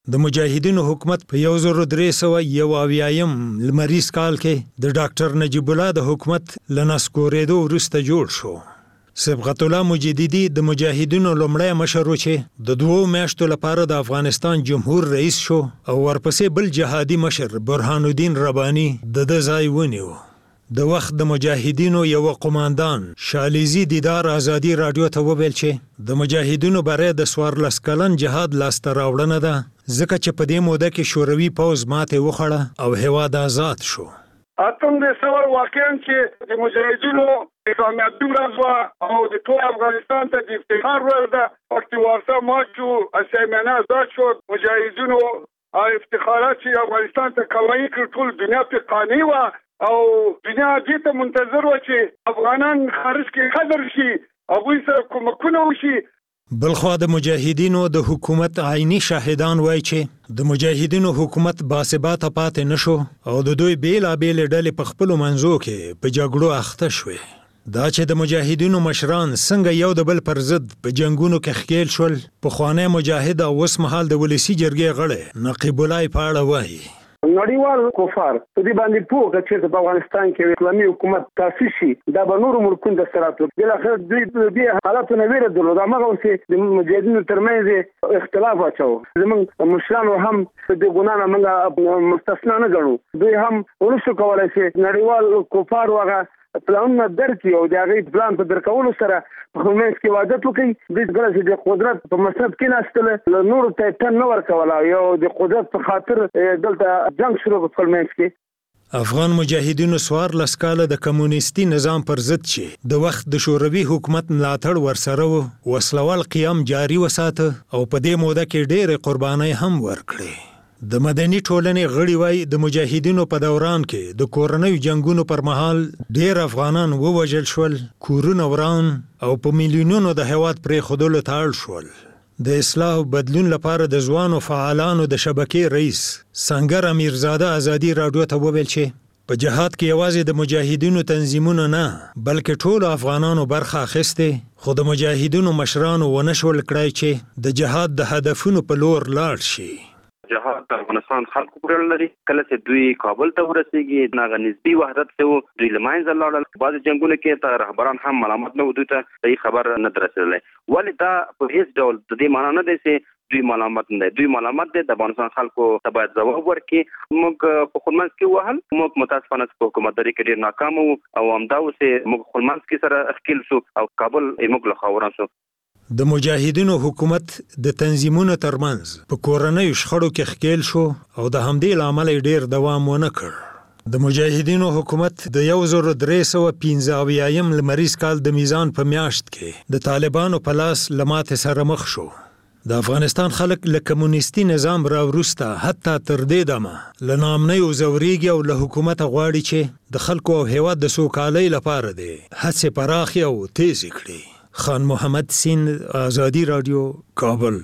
د مجاهدینو حکومت په یو زر درې سوه یو اویایم لمریز کال کې د ډاکټر نجیب الله د حکومت له نسکورېدو وروسته جوړ شو. صبغت الله مجددي د مجاهدینو لومړی مشر و چې د دوو میاشتو لپاره د افغانستان جمهور رئیس شو او ورپسې بل جهادي مشر برهان الدین رباني د ده ځای ونیو. د وخت د مجاهدینو یو قوماندان شالیزي دیدار ازادي رادیو ته وویل چې د مجاهدینو بری د څوارلس کلن جهاد لاسته راوړنه ده، ځکه چې په دې موده کې شوروي پوځ ماتې وخوړه او هېواد آزاد شو. اتم دسمبر واقعا چې د مجاهدینو د کامیابی ورځ وه او د ټول افغانستان ته د افتخار ورځ ده. وقتی وارسا مات شو، اسیمانه آزاد شد، مجاهدینو افتخارات چې افغانستان ته کمایي کړ ټول دنیا پې قانع وه او دنیا دې ته منتظر و چې افغانان خارج کې قدر شي، هغوی سره کومکونه وشي. بلخوا د مجاهدینو د حکومت عیني شاهدان وایي چې د مجاهدینو حکومت باثباته پاتې نشو او د دوی بیلابېلې ډلې په خپلو منځو کې په جګړو اخته شوې. دا چې د مجاهدینو مشران څنګه یو د بل پر ضد په جنګونو کې ښکېل شول، پخوانی مجاهد او اوس مهال د ولسي جرګې غړی نقیب الله په اړه وایي. نړیوال کفار په دې باندې پوهه چې په افغانستان کې اسلامي حکومت تاسیس شي، دا به نورو ملکونو د سره راتلو. بالاخره دوی د دې حالاتو نه ویره درلوده، هماغه اوسې د مجاهدینو ترمنځ اختلاف اچوه. زموږ مشرانو هم د دې ګناه نه موږ مستثنا نه ګڼو. دوی هم ونشو کولی چې نړیوال کفار هغه پلانونه درکړي او د هغې پلان په درکولو سره په خپل منځ کې وحدت وکړي. دوی کله چې د قدرت په مصرف کېناستله، له نورو ته یې ټن نه ورکوله، یو د قدرت په خاطر دلته جنګ شروع په خپل منځ کې. افغان مجاهدینو څوارلس کاله د کمونیستي نظام پر ضد چې د وخت د شوروي حکومت ملاتړ ورسره و، وسلوال قیام جاري وساته او په دې موده کې ډېرې قربانۍ هم ورکړې. د مدني ټولنې غړي وایي د مجاهدینو په دوران کې د کورنیو جنګونو پر مهال ډېر افغانان ووژل شول، کورونه وران او په میلیونونو د هېواد پرېښودلو ته اړ شول. د اصلاح او بدلون لپاره د ځوانو فعالانو د شبکې رئیس سنگر امیرزاده ازادي راډیو ته وویل چې په جهاد کې یوازې د مجاهدینو تنظیمونه نه بلکې ټولو افغانانو برخه اخیستې، خو د مجاهدینو مشرانو ونه شول کړی چې د جهاد د هدفونو په لور لاړ شي. جهاد د افغانستان خلکو پورې اړه لري. کله چې دوی کابل ته ورسېږي، هغه نسبي وحدت ته دوی له منځه لاړل. بعضې جنګونو کې ته رهبران هم ملامت نه وو، دوی ته صحیح خبر نه ده رسېدلی. ولې دا په هېڅ ډول د دې معنا نه دی چې دوی ملامت نه دی. دوی ملامت دی. د افغانستان خلکو ته باید ځواب ورکړي. موږ په خپل منځ کې ووهل، موږ متاسفانه په حکومتداري کې ډېر ناکام وو او همدا اوس موږ خپل منځ کې سره ښکېل شو او کابل موږ له خاوران شو. د مجاهدینو حکومت د تنظیمونو ترمنځ په کورنیو شخړو کې ښکېل شو او د همدې له امله یې ډېر دوام ونه کړ. د مجاهدینو حکومت د یو زر درې سوه پنځه اویایم لمریز کال د میزان په میاشت کې د طالبانو په لاس له ماتې سره مخ شو. د افغانستان خلک له کمونیستي نظام راوروسته حتی تر دې دمه له ناامنیو ځورېږي او له حکومته غواړي چې د خلکو او هېواد د سوکالۍ لپاره دی هڅې پراخې او تیزې کړي. خان محمد سین، آزادی رادیو، کابل.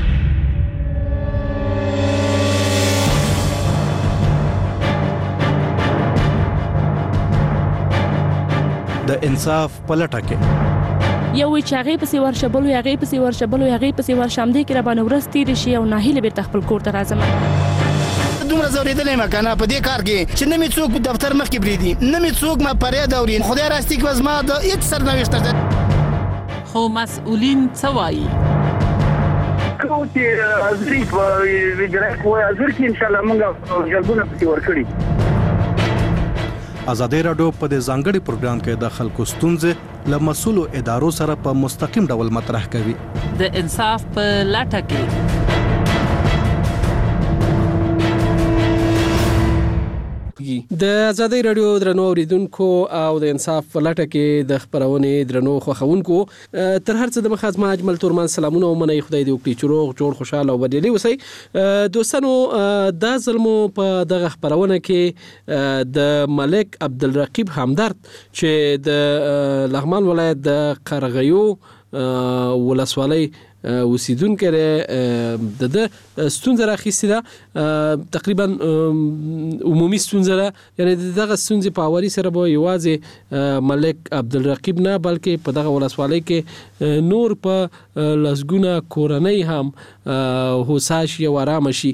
د انصاف پلټه کې یو وی چې هغه پسې ورشبلو هغه پسې ورشبلو هغه پسې ورشم دي کې را باندې ورس تیر شي او ناهیله بیرته خپل کور ته راځم. دومره زورېدلې ما کنه په دې کار کې چې نه مې څوک دفتر مخ کې بریدي، نه مې څوک ما پرې دوري. خدای راستي کې وزما د هیڅ سرنوشت ده. خو مسؤلین څه وایي؟ کوم چې حاضري په وجرای کوی حاضر کې ان شاء الله موږ جلبونه پسې ورکړي. ازادي راډیو په دې ځانګړي پروګرام کې د خلکو ستونزې له مسؤلو ادارو سره په مستقیم ډول مطرح کوي. د انصاف په لټه کې د ازادي راډیو درنو اوریدونکو او د انصاف په لټه کې د خبرونې درنو خوښونکو تر هر څه د مخازم اجمل تورمان سلامونه او منۍ خدای دې وکړي چې روغ جوړ خوشاله او بدلی اوسئ. دوستانو دا ظلمو په دغه خبرونه کې د ملک عبدالرقیب همدرد چې د لغمان ولایت د قرغیو ولسوالۍ اوسیدونکو د د ستونزه راخیستې ده تقریبا عمومي ستونزه ده یعنی دغه ستونزې په اوري سره به یوازې ملک عبدالرقیب نه بلکې په دغه ولسوالۍ کې نور په لسګونه کورنۍ هم هوسا شي او آرام شي.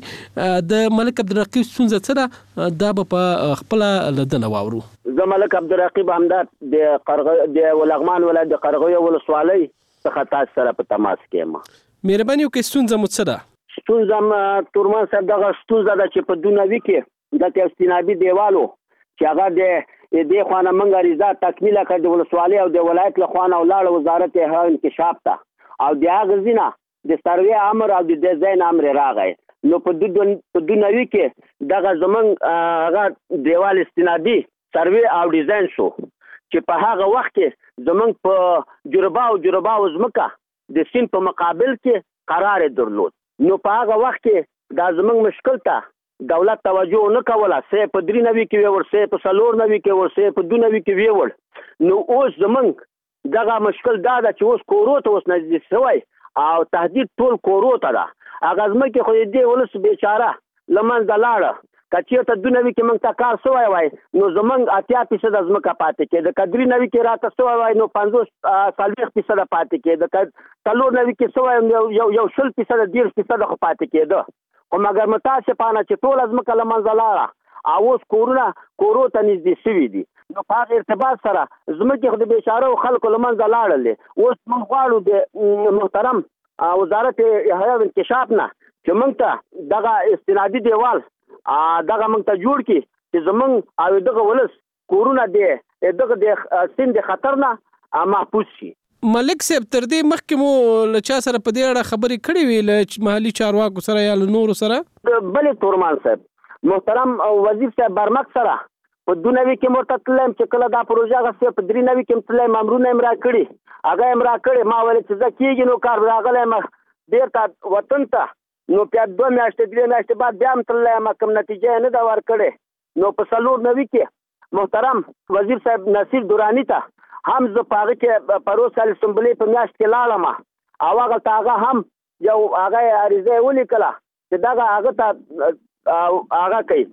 د ملک عبدالرقیب ستونزه څه ده دا به په خپله له ده نه واورو. زه ملک عبدالرقیب همدار د قرغه د ولغمان ولایت د قرغه ولسوالۍ څخه تاسو سره په تماس کې یم. مهرباني وکړئ ستونزه مو څه ده؟ ستونزه تورمان صاحب دغه ستونزه ده چې په دونوي کې دلته استنادي دیوالو چې هغه د دې خوا نه موږ عریضه تکمیله کړه د ولسوالۍ او د ولایت له خوا نه ولاړه وزارت انکشاف ته او د هغه ځینه د سروې امر او د ډیزاین امر راغی. نو په دونوي کې دغه زمونږ هغه دیوال استنادي سروې او ډیزاین شو چې په هغه وخت کې زمونږ په جربا او جربا او ځمکه د سیند په مقابل کې قرار درلود. نو په هغه وخت کې دا زمونږ مشکل ته دولت توجه نه کوله، سه په درې نوي کې ویور، سه په څلور نوي کې ور، سه په دوه نوي کې ویور. نو اوس زمونږ دغه مشکل دا ده چې اوس کورو ته اوس نزدیک شوی او تهدید ټول کورو ته ده. هغه ځمکې خو دې ولس بیچاره له منځه لاړه. که چېرته دوه نوي کې موږ ته کار شوی وای نو زمونږ اتیا فیصده ځمکه پاتې کېده، که درې نوي کې راته شوی وای نو پنځوس څلوېښت فیصده پاتې کېده، که څلور نوي کې شوی یو یو شل فیصده دېرش فیصده خو پاتې کېده. خو مګر متاسفانه چې ټوله ځمکه له منځه لاړه او اوس کورونه کورو ته نږدې شوي دي. نو په هغه ارتباط سره ځمکې خو د بېچارهو خلکو له منځه لاړلې. اوس موږ غواړو د محترم وزارت انکشاف نه چې موږ ته دغه استنادي دیوال دغه موږ ته جوړ کړي چې زموږ او دغه ولس کورونه د دغه د سیند د خطر نه محفوظ شي. ملک صاحب تر دې مخکې مو له چا سره په دې اړه خبرې کړې وې له محلي چارواکو سره یا له نورو سره؟ بلې تورمان صاحب محترم وزیر صاحب برمک سره په دوه نوي کې مو ته تللی یم چې کله دا پروژه هغه په درې نوي کې م تللی یم، امرونه یې م راکړي، هغه یې م راکړي. ما ویل چې زه کېږي نو کار راغلی یم بېرته وطن ته. نو بیا دوه میاشتې درې میاشتې بعد بیا م تللی یم، کوم نتیجه یې نه ده ورکړې. نو په څلور نوي کې محترم وزیر صاحب نصیر دراني ته هم زه په هغه کې پروس اسمبلۍ په میاشت کې لاړم او هغه ته هغه هم یو هغه یې عریضه یې ولیکله چې دغه هغه ته هغه کوي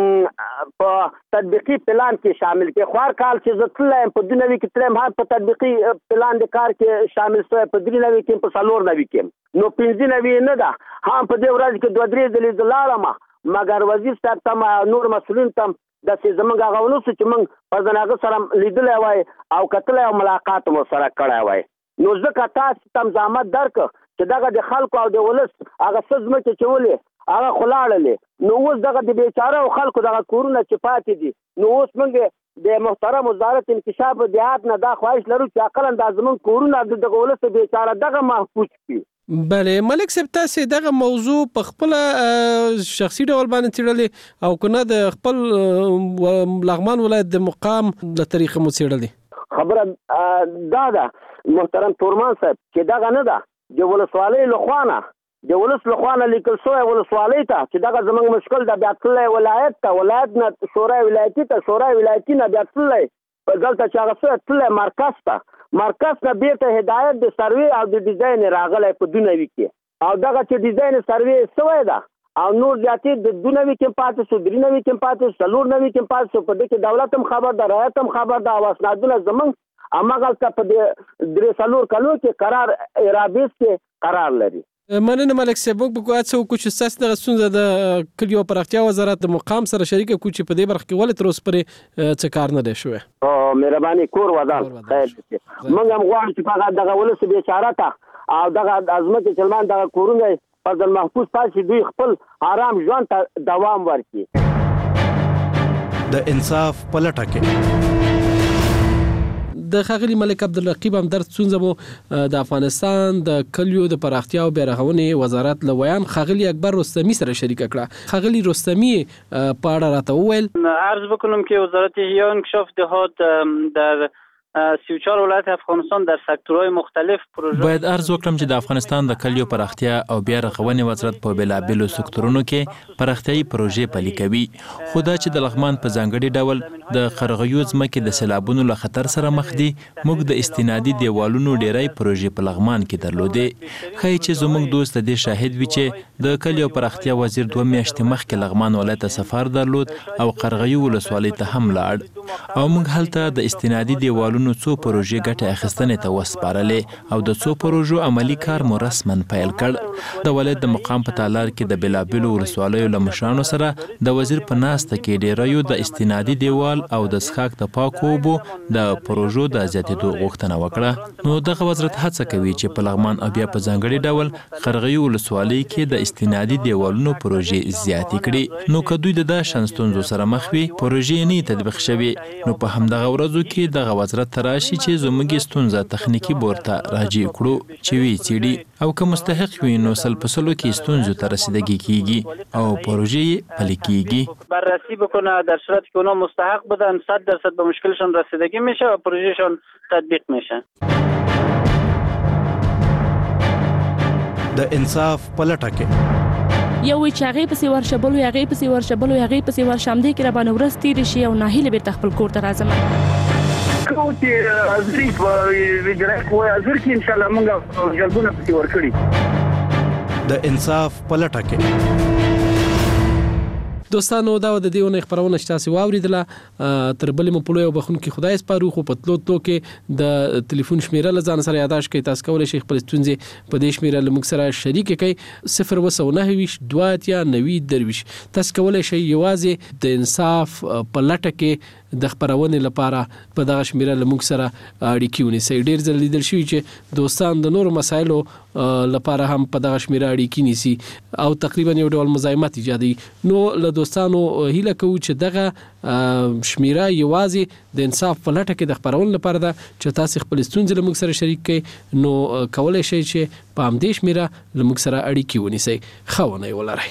په تطبیقي پلان کې شامل کې. خوار کال چې زه تللی یم په دوه نوي کې تللی یم هم په تطبیقي پلان د کار کې شامل شوی، په درې نوي کې په څلور نوي کې نو پنځه نوي نه ده. هم په دې ورځ کې دوه درې ځلې زه لاړم مګر وزیر صاحب ته نور مسؤلین ته داسې زموږ هغه ونه شو چې موږ په ځان هغه سره لیدلی وای او کتلی او ملاقات مو سره کړی وای. نو ځکه تاسو ته زحمت درکړه چې دغه د خلکو او د ولس هغه څه ځمکې چې ولې هغه خو لاړلې. نو اوس دغه د بیچاره او خلکو دغه کورونه چې پاتې دي نو اوس موږ د محترم وزارت انکشاف دیهات نه دا خواهش لرو چې اقلا دا زموږ کورونه د دغه ولس بیچاره دغه محفوظ کړي. بله ملک صاحب تاسو دغه موضوع په خپل شخصي ډول باندې څېړلې او کنه د خپل لغمان ولایت د مقام له طریقې مو څېړلې؟ خبره دا ده محترم تورمان صاحب چې دغه نه ده د ولسوالۍ له خوا نه د ولس له خوا نه لیکل شوی ولسوالۍ ته چې دغه زموږ مشکل ده، بیا تللی ولایت ته، ولایت نه شورای ولایتي ته، شورای ولایتي نه بیا تللی دلته چې هغه شوی تللی مرکز ته، مرکز نه بیرته هدایت د سروې او د ډیزاین راغلی په دوه نوي کې او دغه چې ډیزاین سروې شوی ده او نور زیاتې د دوه نوي کې پاتې شو، درې نوي کې پاتې شو، څلور نوي کې پاتې شو. په دې کې دولت هم خبر ده، رعایت هم خبر ده او اسنادونه زموږ هماغلته په دې درې څلور کلو کې قرار رابیس کې قرار لري. مننه ملک صاحب. موږ به هڅه وکړو چې ستاسو دغه ستونزه د کلیو پراختیا وزارت د مقام سره شریکه کړو چې په دې برخه کې ولې تر اوسه پورې څه کار نه دی شوی. او مهرباني کور ودان خیر دې. موږ هم غواړو چې هغه دغه ولس بیچاره ته او دغه ازمکه چلمان دغه کورونه پر د محفوظ پاتې دوی خپل آرام ژوند ته دوام ورکړي. د انصاف پلټه کې د ښاغلي ملک عبدالرقیب همدرد ستونزه مو د افغانستان د کلیو د پراختیا او بیارغونې وزارت له ویان ښاغلي اکبر رستمي سره شریکه کړه. ښاغلي رستمي په اړه راته وویل. عرض بکنم که وزارت احیا و انکشاف دهات در سی و چهار ولایت افغانستان در سکتورهای مختلف پروژه باید عرض وکړم چې د افغانستان د کلیو پراختیا او بیارغونې وزارت په بېلابېلو سکتورونو کې پراختیایي پروژې پلي کوي، خو دا چې د لغمان په ځانګړي ډول د قرغیو ځمکې د سیلابونو له خطر سره مخ دي، موږ د استنادي دیوالونو ډیری پروژې په لغمان کې درلودې. ښایي چې زموږ دوست د دې شاهد وي چې د کلیو پراختیا وزیر دوه میاشتې مخکې لغمان ولایت ته سفر درلود او قرغیو ولسوالۍ ته هم لاړ او موږ هلته د استنادي دیوالونو څو پروژې ګټې اخیستنې ته وسپارلې او د څو پروژو عملی کار مو رسما پیل کړ. د ولایت د مقام په تالار کې د بېلابېلو ولسوالیو له مشرانو سره د وزیر په ناسته کې ډیریو د استنادي دیوال او د څښاک د پاکو اوبو د پروژو د زیاتېدو غوښتنه وکړه. نو دغه وزارت هڅه کوي چې په لغمان او بیا په ځانګړي ډول قرغیو ولسوالۍ کې د استنادي دیوالونو پروژې زیاتې کړي. نو که دوی د داسې ستونزو سره مخ وي، پروژې نه تطبیق شوي، نو په همدغه ورځو کې دغه وزارت ته راشي چې زموږ ستونزه تخنیکي بورډ ته راجع کړو چې وی څېړي او که مستحق وي نو سل په سلو کې ستونزو ته رسیدگی کیږي او پروژې پلي کیږي. بررسی بکنه، در صورت که اونا مستحق بودن صد درصد به مشکلشون رسیدگی میشه و پروژهشون تطبیق میشه. د انصاف پلټه کې یو وی چې هغه پسې ورشه بل وی هغه پسې ورشه بل وی هغه پسې ورشم دې کې را باندې ورځ تیر شي او ناهیله بیرته خپل کور ته راځم. کوتي ازري په ویډرک وای ازر کې ان شاء الله موږ جلبونه پسې ورکړي. د انصاف پلټه کې دوستانو دا د دې ونې خبرونه چې تاسو واوریدله تر بلې مو په لوی وبخون کې خدای سپارو. خو په تلو تلو کې د ټلیفون شمیره لزان سره یاداش کوي، تاسو کولای شئ خپل ستونزې په دې شمیره لمک سره شریک کړئ صفر وسو نه ویش دواتیا نوي درویش. تاسو کولای شئ یوازې د انصاف په لټه کې د خبرونې لپاره په دغه شمیره لمک سره اړیکې ونیسئ. ډیر ځله لیدل شوی چې دوستان د نورو مسایلو لپاره هم په دغه شمیره اړیکې نیسي او تقریبا یو ډول مزاحمت ایجادوي. نو له دوستانو هیله کوو چې دغه شمیره یوازې د انصاف په لټه کې د خبرونې لپاره ده چې تاسو خپل ستونزې له موږ سره شریک کړئ. نو کولای شئ چې په همدې شمیره له موږ سره اړیکې ونیسئ. ښه ونې ولرئ.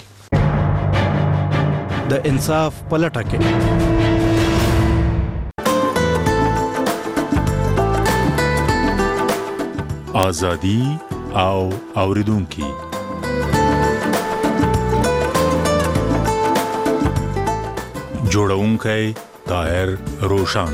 د انصاف په لټه کې آزادی او اوریدونکي. جوړونکی طاهر روشان.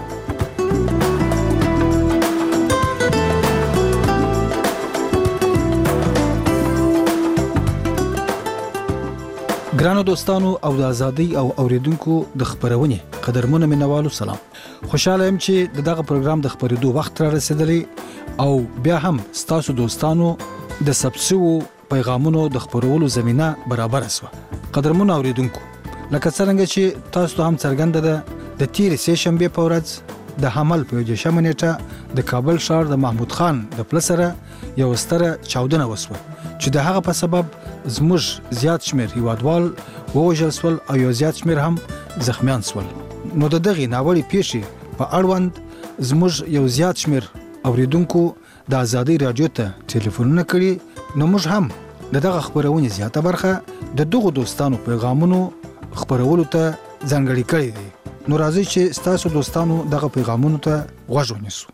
ګرانو دوستانو او د ازادي او اوریدونکو د خبرونه قدرمنو مینوالو سلام. خوشاله يم چې دغه پروګرام د خبرېدو وخت را رسیدلی او بیا هم ستاسو دوستانو د سبسو پیغامونو د خبرولو زمينه برابر شوه. قدرمنو اوریدونکو، لکه څنګه چې تاسو ته هم څرګنده ده د تیر سه شنبه په ورځ د حمل په یوه شنبه نیټه د کابل ښار د محمود خان د پلسره یو ستره چاودنه وسوه چې د هغه په سبب زموږ زیات شمیر هیوادوال ووژل شول او یو زیات شمیر هم زخمیان شول. نو د دغه ناوړي پیښې په اړوند زموږ یو زیات شمیر اوریدونکو د ازادي رادیو ته ټلیفونونه کړي. نو موږ هم د دغه خبرونه زیاته برخه د دغه دوستانو پیغامونو خبرولو ته ځانګړي کړي دي. نو راځي چې ستاسو دوستانو دغه پیغامونو ته غوږ ونیسو.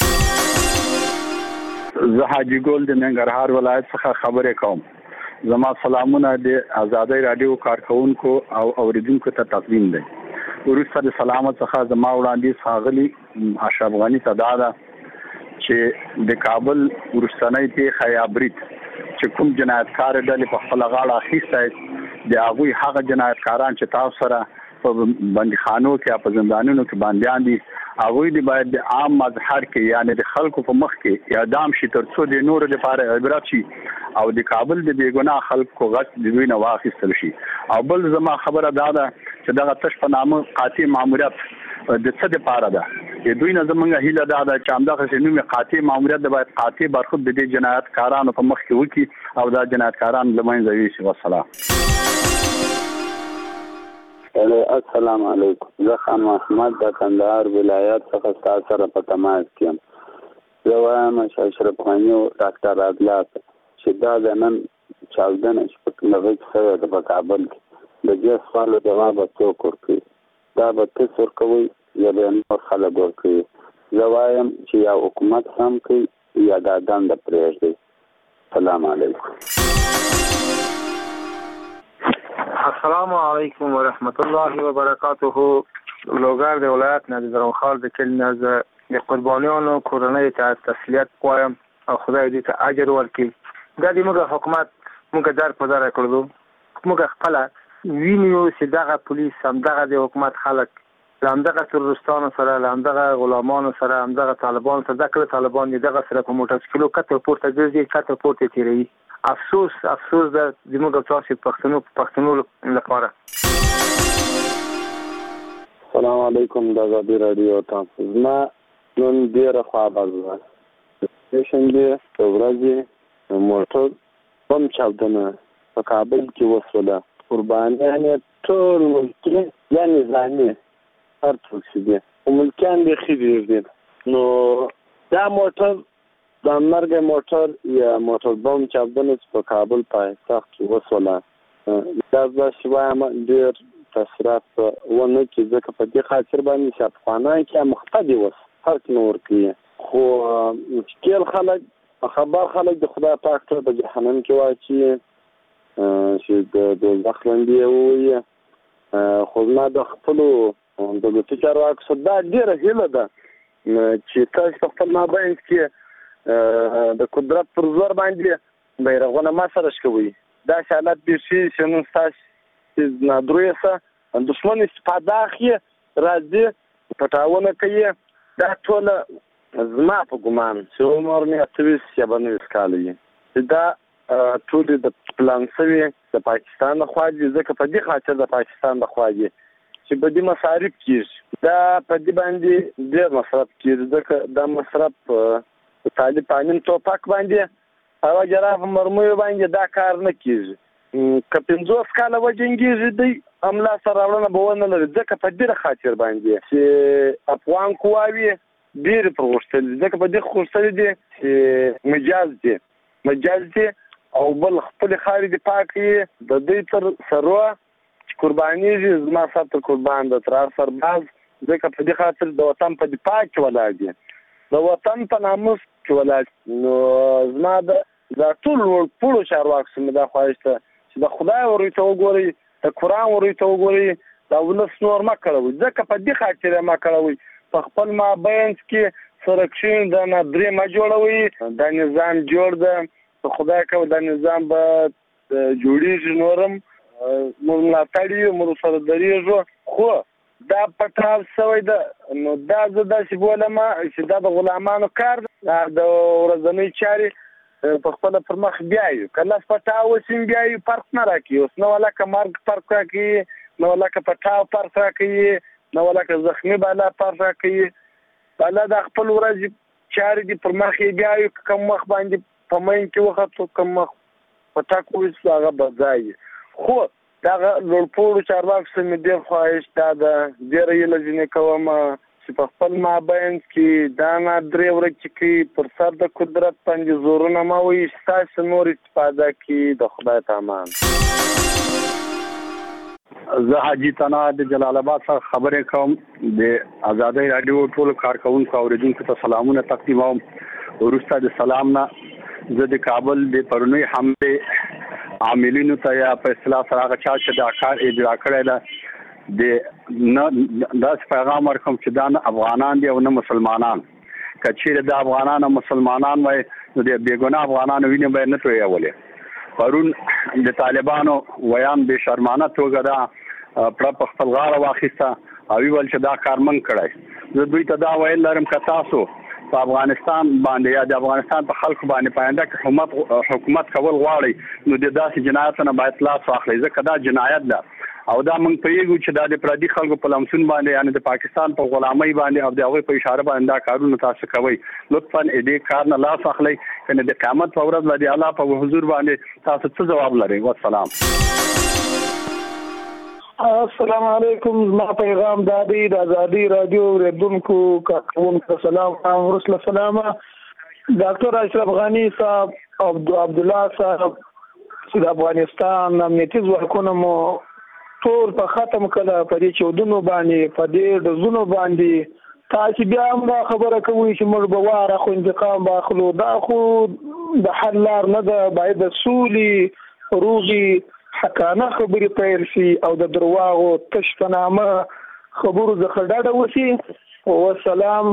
زه حاجی ګل د ننګرهار ولایت څخه خبرې کوم. زما سلامونه د ازادي رادیو کارکونکو او اوریدونکو ته تقدیم دي. ورسره د سلامت څخه زما وړاندې ښاغلي اشرف غنی تدادا چې د کابل ورستنۍ پیښه یا برید چې کوم جنایتکار ډلې په خپل غاړه اخیسته د هغوی هغه جنایتکاران چې تاسو سره په بندیخانو کې په زندانونو کې باندې دي، هغوی د باید د عام مظهر کې یعنی د خلکو په مخ کې اعدام شي تر څو د نور لپاره عبرت شي او د کابل د بیګناه خلکو غږ د دوی نه واخیستل شي. او بل زما خبره دا ده چې دغه تش په نامه قاطع ماموریت د څه لپاره ده. د دوی نه زمونږ هیله دا ده چې همدغه نوم قاطع ماموریت د باید قاطع برخود د دې جنایتکارانو په مخ کې وکړي او دا جنایتکاران له منځه یوسي. والسلام. السلام علیکم. زه خان محمد د کندهار ولایت څخه تاسو سره په تماس کې یم. زه وایم چې اشرف غنی او ډاکټر عبدالله چې دا د نن چاودنه چې په کومه ځای کې په کابل کې د دې سوالو جواب څوک ورکوي؟ دا به تاسو ورکوي یا به نور خلک ورکوي؟ زه وایم چې یا حکومت هم کوي یا دا دنده پرېږدي. السلام علیکم. السلام علیکم ورحمت الله وبرکاته. لوګر د ولایت نه د زرنخال د کلي نه زه د قربانیانو کورنۍ ته تسلیت وایم او خدای دې ته اجر ورکړي. دا د موږ حکومت موږ در په در کړو، موږ خپل وینیو چې دغه پولیس هم دغه د حکومت خلک همدغه تروریستانو سره همدغه غلامانو سره همدغه طالبانو سره دغه طالبان دغه سره په موټر سایکلو کته پورته ګرځي کته پورته تیری. افسوس افسوس د موږ تاسو پښتنو پښتنو لپاره. السلام علیکم د آزادی رادیو تاسو ما نن ډیره خبر ده سټیشن دی ورځي موټر بم چاودنه په کابل کې وسوله قربانیان ټول ملکي یا نظامي هر څوک چې ملکیان به خېږي دي نو دا موټر د مرګ موټر یا موټر بم چاودنه په کابل پایتخت کې وسوله دا د شوایم ډیر تاثیرات ونه کې ځکه په دې خاطر باندې چې افغانان کې مختدي وس فرق نور کوي خو مشکل خلک خبر خلک د خدای پاک ته په جهنم کې واچي چې د دوزخ لاندې وي. خو ما د خپل د ګټو چارواکو سره دا ډیره هیله ده چې تاسو په خپل مابین کې د قدرت پر زور باندې بیرغونه ما سره شکوي. دا حالت به شي چې نو تاسو نه درويسه دشمن استفاده اخی راځي پټاونه کوي. دا ټول زما په ګمان چې عمر مې اتويس یا باندې وکالي دا ټول د پلان سوي د پاکستان د خواجه ځکه په دې خاطر د پاکستان د خواجه چې په دې مصارف کیږي دا په دې باندې ډېر مصرف کیږي ځکه دا مصرف طالب پانین توپک باندې او جراف مرمو باندې دا کار نه کیږي. که پنځوس کاله وجنګېږي دی املا سره راوړنه به ونه لري ځکه په دې خاطر باندې چې افغان قواوي ډېر پر غوښتل ځکه په دې غوښتل دي چې مجاز دي مجاز دي او بل خپل خارج پاکي د دې تر سره قرباني زما سره قربان د تر سرباز ځکه په دې خاطر د وطن په دفاع کې ولاړ دي د وطن په ناموس کې ولاړ نو زما د دا ټول ټول چارواکو سم دا خوښته د خدای ورته وګوري د قران ورته وګوري دا ولس نور ما کړو ځکه په دې خاطر ما کړو په خپل ما بیان کې سرکشن د نظرې ما جوړوي د نظام جوړ ده خدای کو د نظام به جوړیږي نورم ملاتړي مو سره درېږي خو دا پټاو سوی ده نو دا زدا چې بولما چې دا د غلامانو کار د ورځنی چاري په خپل پر مخ بیايو کله پټاو سیم بیايو فرق نه راکي اوس نو ولا کمرګ فرق راکي نو ولا پټاو فرق راکي نو ولا زخمی بالا فرق راکي بالا د خپل ورځ چاري دي پر مخ بیايو کوم مخ باندې په مین کې وخت کوم مخ پټاکو هغه بځای خو دا لوړپوړو چارواکو سم دي خواهش دا د ډېر یې لږنه کوم چې په خپل مابین کې دا نه درې ورځې کې پر سر د قدرت باندې زورونه ما وي تاسو نور استفاده کې د خدای تامان. زه حاجی تنا د جلال آباد څخه خبرې کوم د آزادۍ رادیو ټول کارکونکو اوریدونکو ته سلامونه تقدیموم. ورسته د سلام نه زه د کابل د پرونی حمله عاملینو ته یا په اصطلاح سره هغه چا چې دا کار اجرا کړی دی د نه داس پیغام ورکوم چې دا نه افغانان دي او نه مسلمانان کچېره د افغانان او مسلمانان وای نو د بیګونه افغانانو ویني به نه توي اولې پرون د طالبانو ویان به شرمانه توګه دا پر خپل غاړه واخیسته او ویل چې دا کارمن کړای زه دوی ته دا ویل لرم که تاسو په افغانستان باندې یا د افغانستان په خلکو باندې پاینده حکومت حکومت کول غواړي نو د داسې جنایتونو باید لاس واخلي ځکه دا جنایت ده او دا موږ پیږو چې دا د پردي خلکو په لمسون باندې یعنی د پاکستان په غلامۍ باندې او د هغه په اشاره باندې دا کارونه تاسو کوي لطفا دې کار نه لاس اخلي کنه د قیامت په ورځ باندې الله په حضور باندې تاسو څه جواب لرئ. والسلام. السلام علیکم. ما پیغام دادی د آزادی رادیو ردونکو کاکونکو سلام ورسله سلامه ډاکټر اشرف غنی صاحب او عبد الله صاحب د افغانستان امنیتي ځواکونو مو ټول په ختم کړه په دې چودنو باندې په دې د زونو باندې تاسو بیا هم دا خبره کوي چې موږ به واره خو انتقام باخلو دا خو د حل لار نه ده باید د سولې روغي حقانه خبرې پیل شي او د درواغو تشفنامه خبرو څخه ډاډه وشي. والسلام.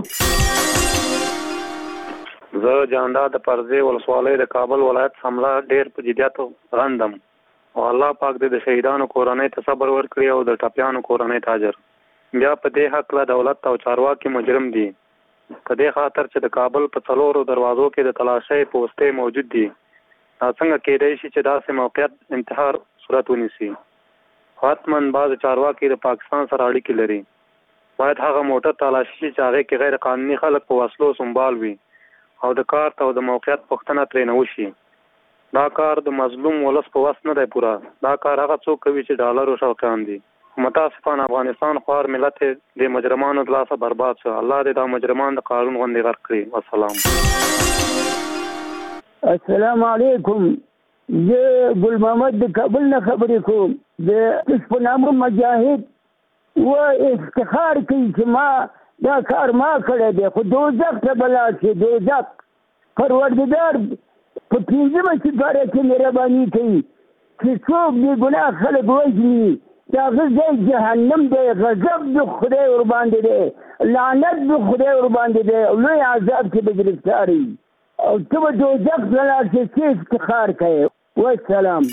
زه جاندا د پرځې ولسوالۍ د کابل ولایت حمله ډېر په جديت غندم او الله پاک دې د شهیدانو کورنۍ ته صبر ورکړي او د ټپیانو کورنۍ ته اجر. بیا په دې حق له دولت او چارواکي مجرم دي په دې خاطر چې د کابل په څلورو دروازو کې د تلاشۍ پوسټې موجود دي. دا څنګه کېدای شي چې داسې موقعیت انتحار صورت ونیسي؟ حتماً بعض چارواکي د پاکستان سره اړیکې لري. باید هغه موټر تلاشي چې هغې کې غیر قانوني خلک په وسلو سنبال وي او د کارت او د موقعیت پوښتنه ترې نه وشي. دا کار د مظلوم ولس په وس نه دی پوره. دا کار هغه څوک کوي چې ډالرو شوقیان دي. متاسفانه افغانستان خوار ملت د مجرمانو د لاسه برباد شو. الله دې دا مجرمان د قانون غوندې غرق کړي. والسلام. السلام علیکم. زه ګل محمد د کابل نه خبرې کوم. د اسپنامو مجاهد و افتخار کوي چې ما دا کار ما کړی دی خو دوزخ ته بلا شي. دوزخ پروردګار په پنځمه سپاره کې مهرباني کوي چې څوک بې ګناه خلک وژني دا غځای جهنم دی. غضب د خدای ور باندې دی. لعنت د خدای ور باندې دی. لوی عذاب کې به ګرفتار وي او ته به دوزخ ته لاړ شې څه افتخار کوې. والسلام.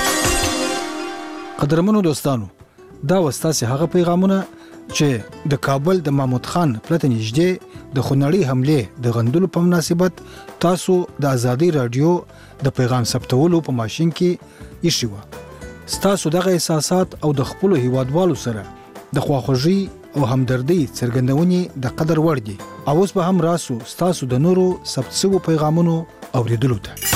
قدرمنو دوستانو دا وستاسې هغه پیغامونه چې د کابل د محمود خان پلته نږدې د خونړۍ حملې د غندلو په مناسبت تاسو د ازادي رادیو د پیغام ثبتولو په ماشين کې ایښی و. ستاسو دغه احساسات او د خپل هیوادوالو سره د خواخوږي او همدردۍ څرګندونې د قدر وړ دي. او اوس به هم راسو ستاسو د نورو ثبت شوو پیغامونو اوریدلو ته.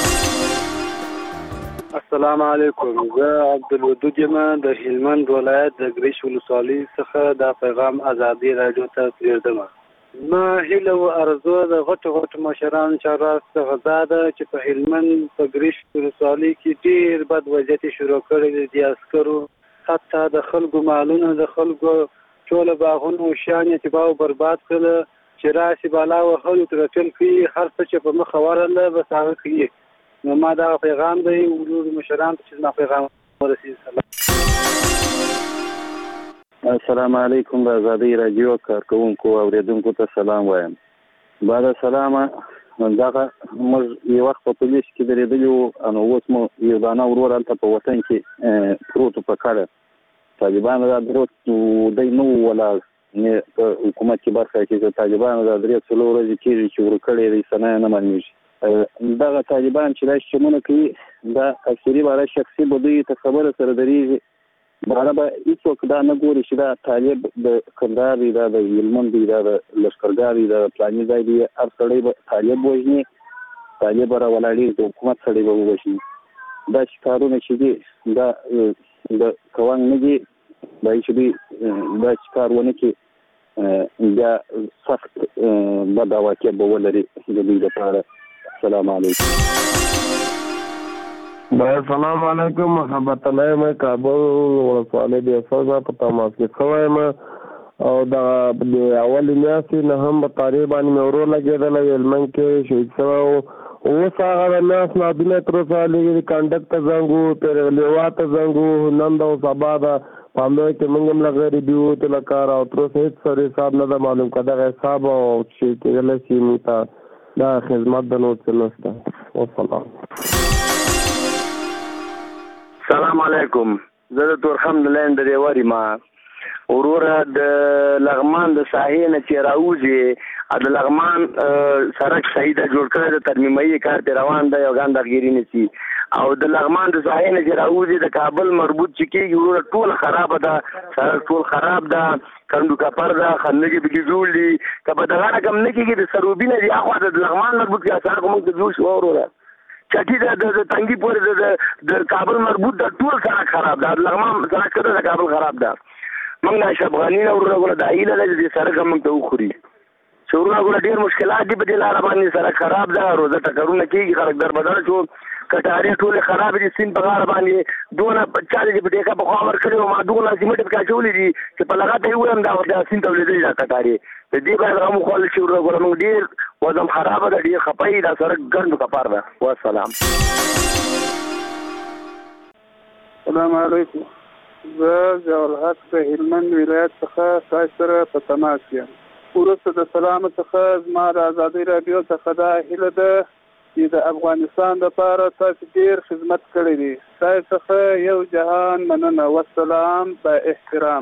السلام علیکم. زه عبدالودود یم د هلمند ولایت د ګریش ولسوالۍ څخه دا پیغام ازادي رادیو ته پرېږدم. ما هیله او ارزو د غټو غټو مشرانو چارواکو څخه دا ده چې په هلمند په ګریش ولسوالۍ کې ډېر بد وضعیت شروع کړی دی. د عسکرو حتی د خلکو مالونه د خلکو ټوله باغونه او شیان یې تباه او برباد کړل چې راشي بالا وهلو تر ټول کړي هر څه چې په مخه ورغله بس هغه کوي. نو ما دا پیغام دی ورور مشران ته چې ما پیغام ورسېږي. السلام علیکم. د ازادي رادیو کارکونکو او اوریدونکو ته سلام وایم. بعد سلام دغه موږ یو وخت په پولیس کې درېدلو نو اوس مو یو دانه ورور هلته په وطن کې پروت په کړه. طالبان دا درو دی نو ولا نه په حکومت کې برخه کې طالبان دا درې څلور ورځې کېږي چې ورکړي دي سنه نه مانیږي. دغه طالبان چې دا شمونه کوي دا اکثري باره شخصي بدوی ته خبره سره درېږي باره به هېڅوک دا نه ګوري چې دا طالب د کندهار دی دا د هلمند دی دا د لښکرګاه دی دا د فلاني ځای دی هر سړی به طالب وژني طالب به راولاړېږي د حکومت سړی به ووژني. دا چې کارونه چې دي دا د کوانګ نه دي دا چې دوی دا چې کار ونه کړي بیا سخت بد عواقب به ولري د دوی لپاره. السلام علیکم. السلام علیکم. محبت الله یم کابل ولسوالۍ د فوزا په تماس کې خوایم او دا د اول میاشتې نه هم په تاریخ باندې مې ورور لګېدلی هلمند کې شهید شوی و. اوس هغه د میاشت نادونه تر اوسه لږ کنډک ته زنګ و پیرغلیوا ته زنګ و نن د سبا ده په همدغه کې موږ هم لغېرې دي ووتو له کاره او تر اوسه هېڅ سر حساب نه ده معلوم که دغه حساب او چې کېدلی شي موږ ته دا خدمت د نور څه نشته. والسلام. سلام علیکم. زه د تورخم د لاین د ریواري ما وروره د لغمان د ساحې نه چې راوځي د لغمان سړک صحیح ده جوړ کړی د ترمیمایي کار پرې روان دی او ګاندهګیري نه شي او د لغمان د ساحې نه چې راوځي د کابل مربوط چې کېږي وروره ټوله خرابه ده. سړک ټول خراب ده کنډو کپر ده خندګې پکې جوړ دي که په دغه رقم نه کېږي د سروبي نه دي اخوا د لغمان مربوط کې سړک موږ ته جوړ شو وروره چټي د تنګي پورې د کابل مربوط د ټول سړک خراب ده. د لغمان سړک کده د کابل خراب ده. موږ اشرف غني نه وروره ګوره دا هیله ده چې دې سړک موږ ته وخوري چې وروره ګوره ډېر مشکلات دي په دې لاره باندې سړک خراب ده روزه ټکرونه کېږي خلک دربدره شو کټارې ټولې خرابې دي سیند په غاړه باندې دونه چا دې په ټیکه پخوا ورکړې وه ما دغونه سیمټ پکې اچولي دي چې په لغته یې ووایم دا سیند تولیدلي دا کټارې د دې باید غم وخوړل شي وروره ګوره موږ ډېر وضم خرابه ده ډېر خفه یي دا سړک ګنډو کپار ده. والسلام. السلام علیکم. زه ضیاءالحق د هلمند ولایت څخه تاسو سره په تماس یم. وروسته د سلام څخه زما د ازادي رادیو څخه دا هیله ده چې د افغانستان لپاره تاسو ډیر خدمت کړی دی. تاسو څخه یو جهان مننه. والسلام با احترام.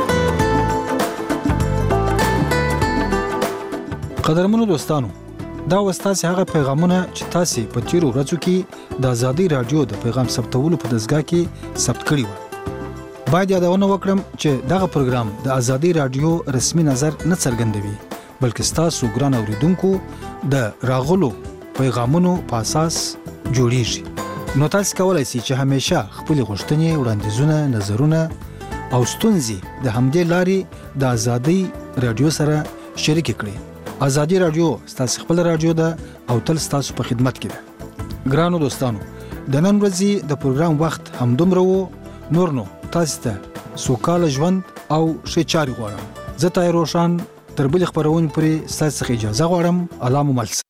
قدرمنو دوستانو، دا وستاسې هغه پیغامونه چې تاسو په تیرو ورځو کې د ازادي رادیو د پیغام ثبتولو په دستګاه کې ثبت کړی و. باید یادونه وکړم چې دغه پروګرام د ازادي رادیو رسمي نظر نه څرګندوي، بلکې تاسو ګران اوریدونکو د راغلو پیغامونو په اساس جوړیږي. نو تاسو کولای شئ چې همیشه خپل غوښتنې، وړاندیزونه، نظرونه او ستونزې د همدې لارې د ازادي رادیو سره شریک کړئ. ازادي رادیو تاسو خپل رادیو ده او تل تاسو په خدمت کې ده. ګرانو دوستانو، د نن ورځې د پروګرام وخت همدومره وو. نور نو تاسو ته سوکاله ژوند او ښه چارې غواړم. زه طاهر روشن تر بلې خپرونې پورې ستاسو څخه اجازه غواړم. الله مو مل.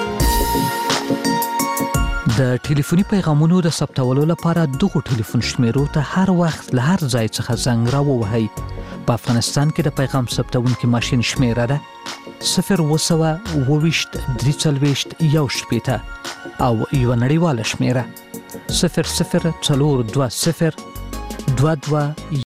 د ټلیفوني پیغامونو د ثبتولو لپاره دغه ټلیفون شمیرو ته هر وخت له هر ځای څخه زنګ راووهئ. په افغانستان کې د پیغام ثبتونکي ماشین شمیره ده صفر وسوه اوويشت درې څلوېښت یو شپېته او یوه نړیواله شمیره صفر صفر څلور دوه صفر دوه دوه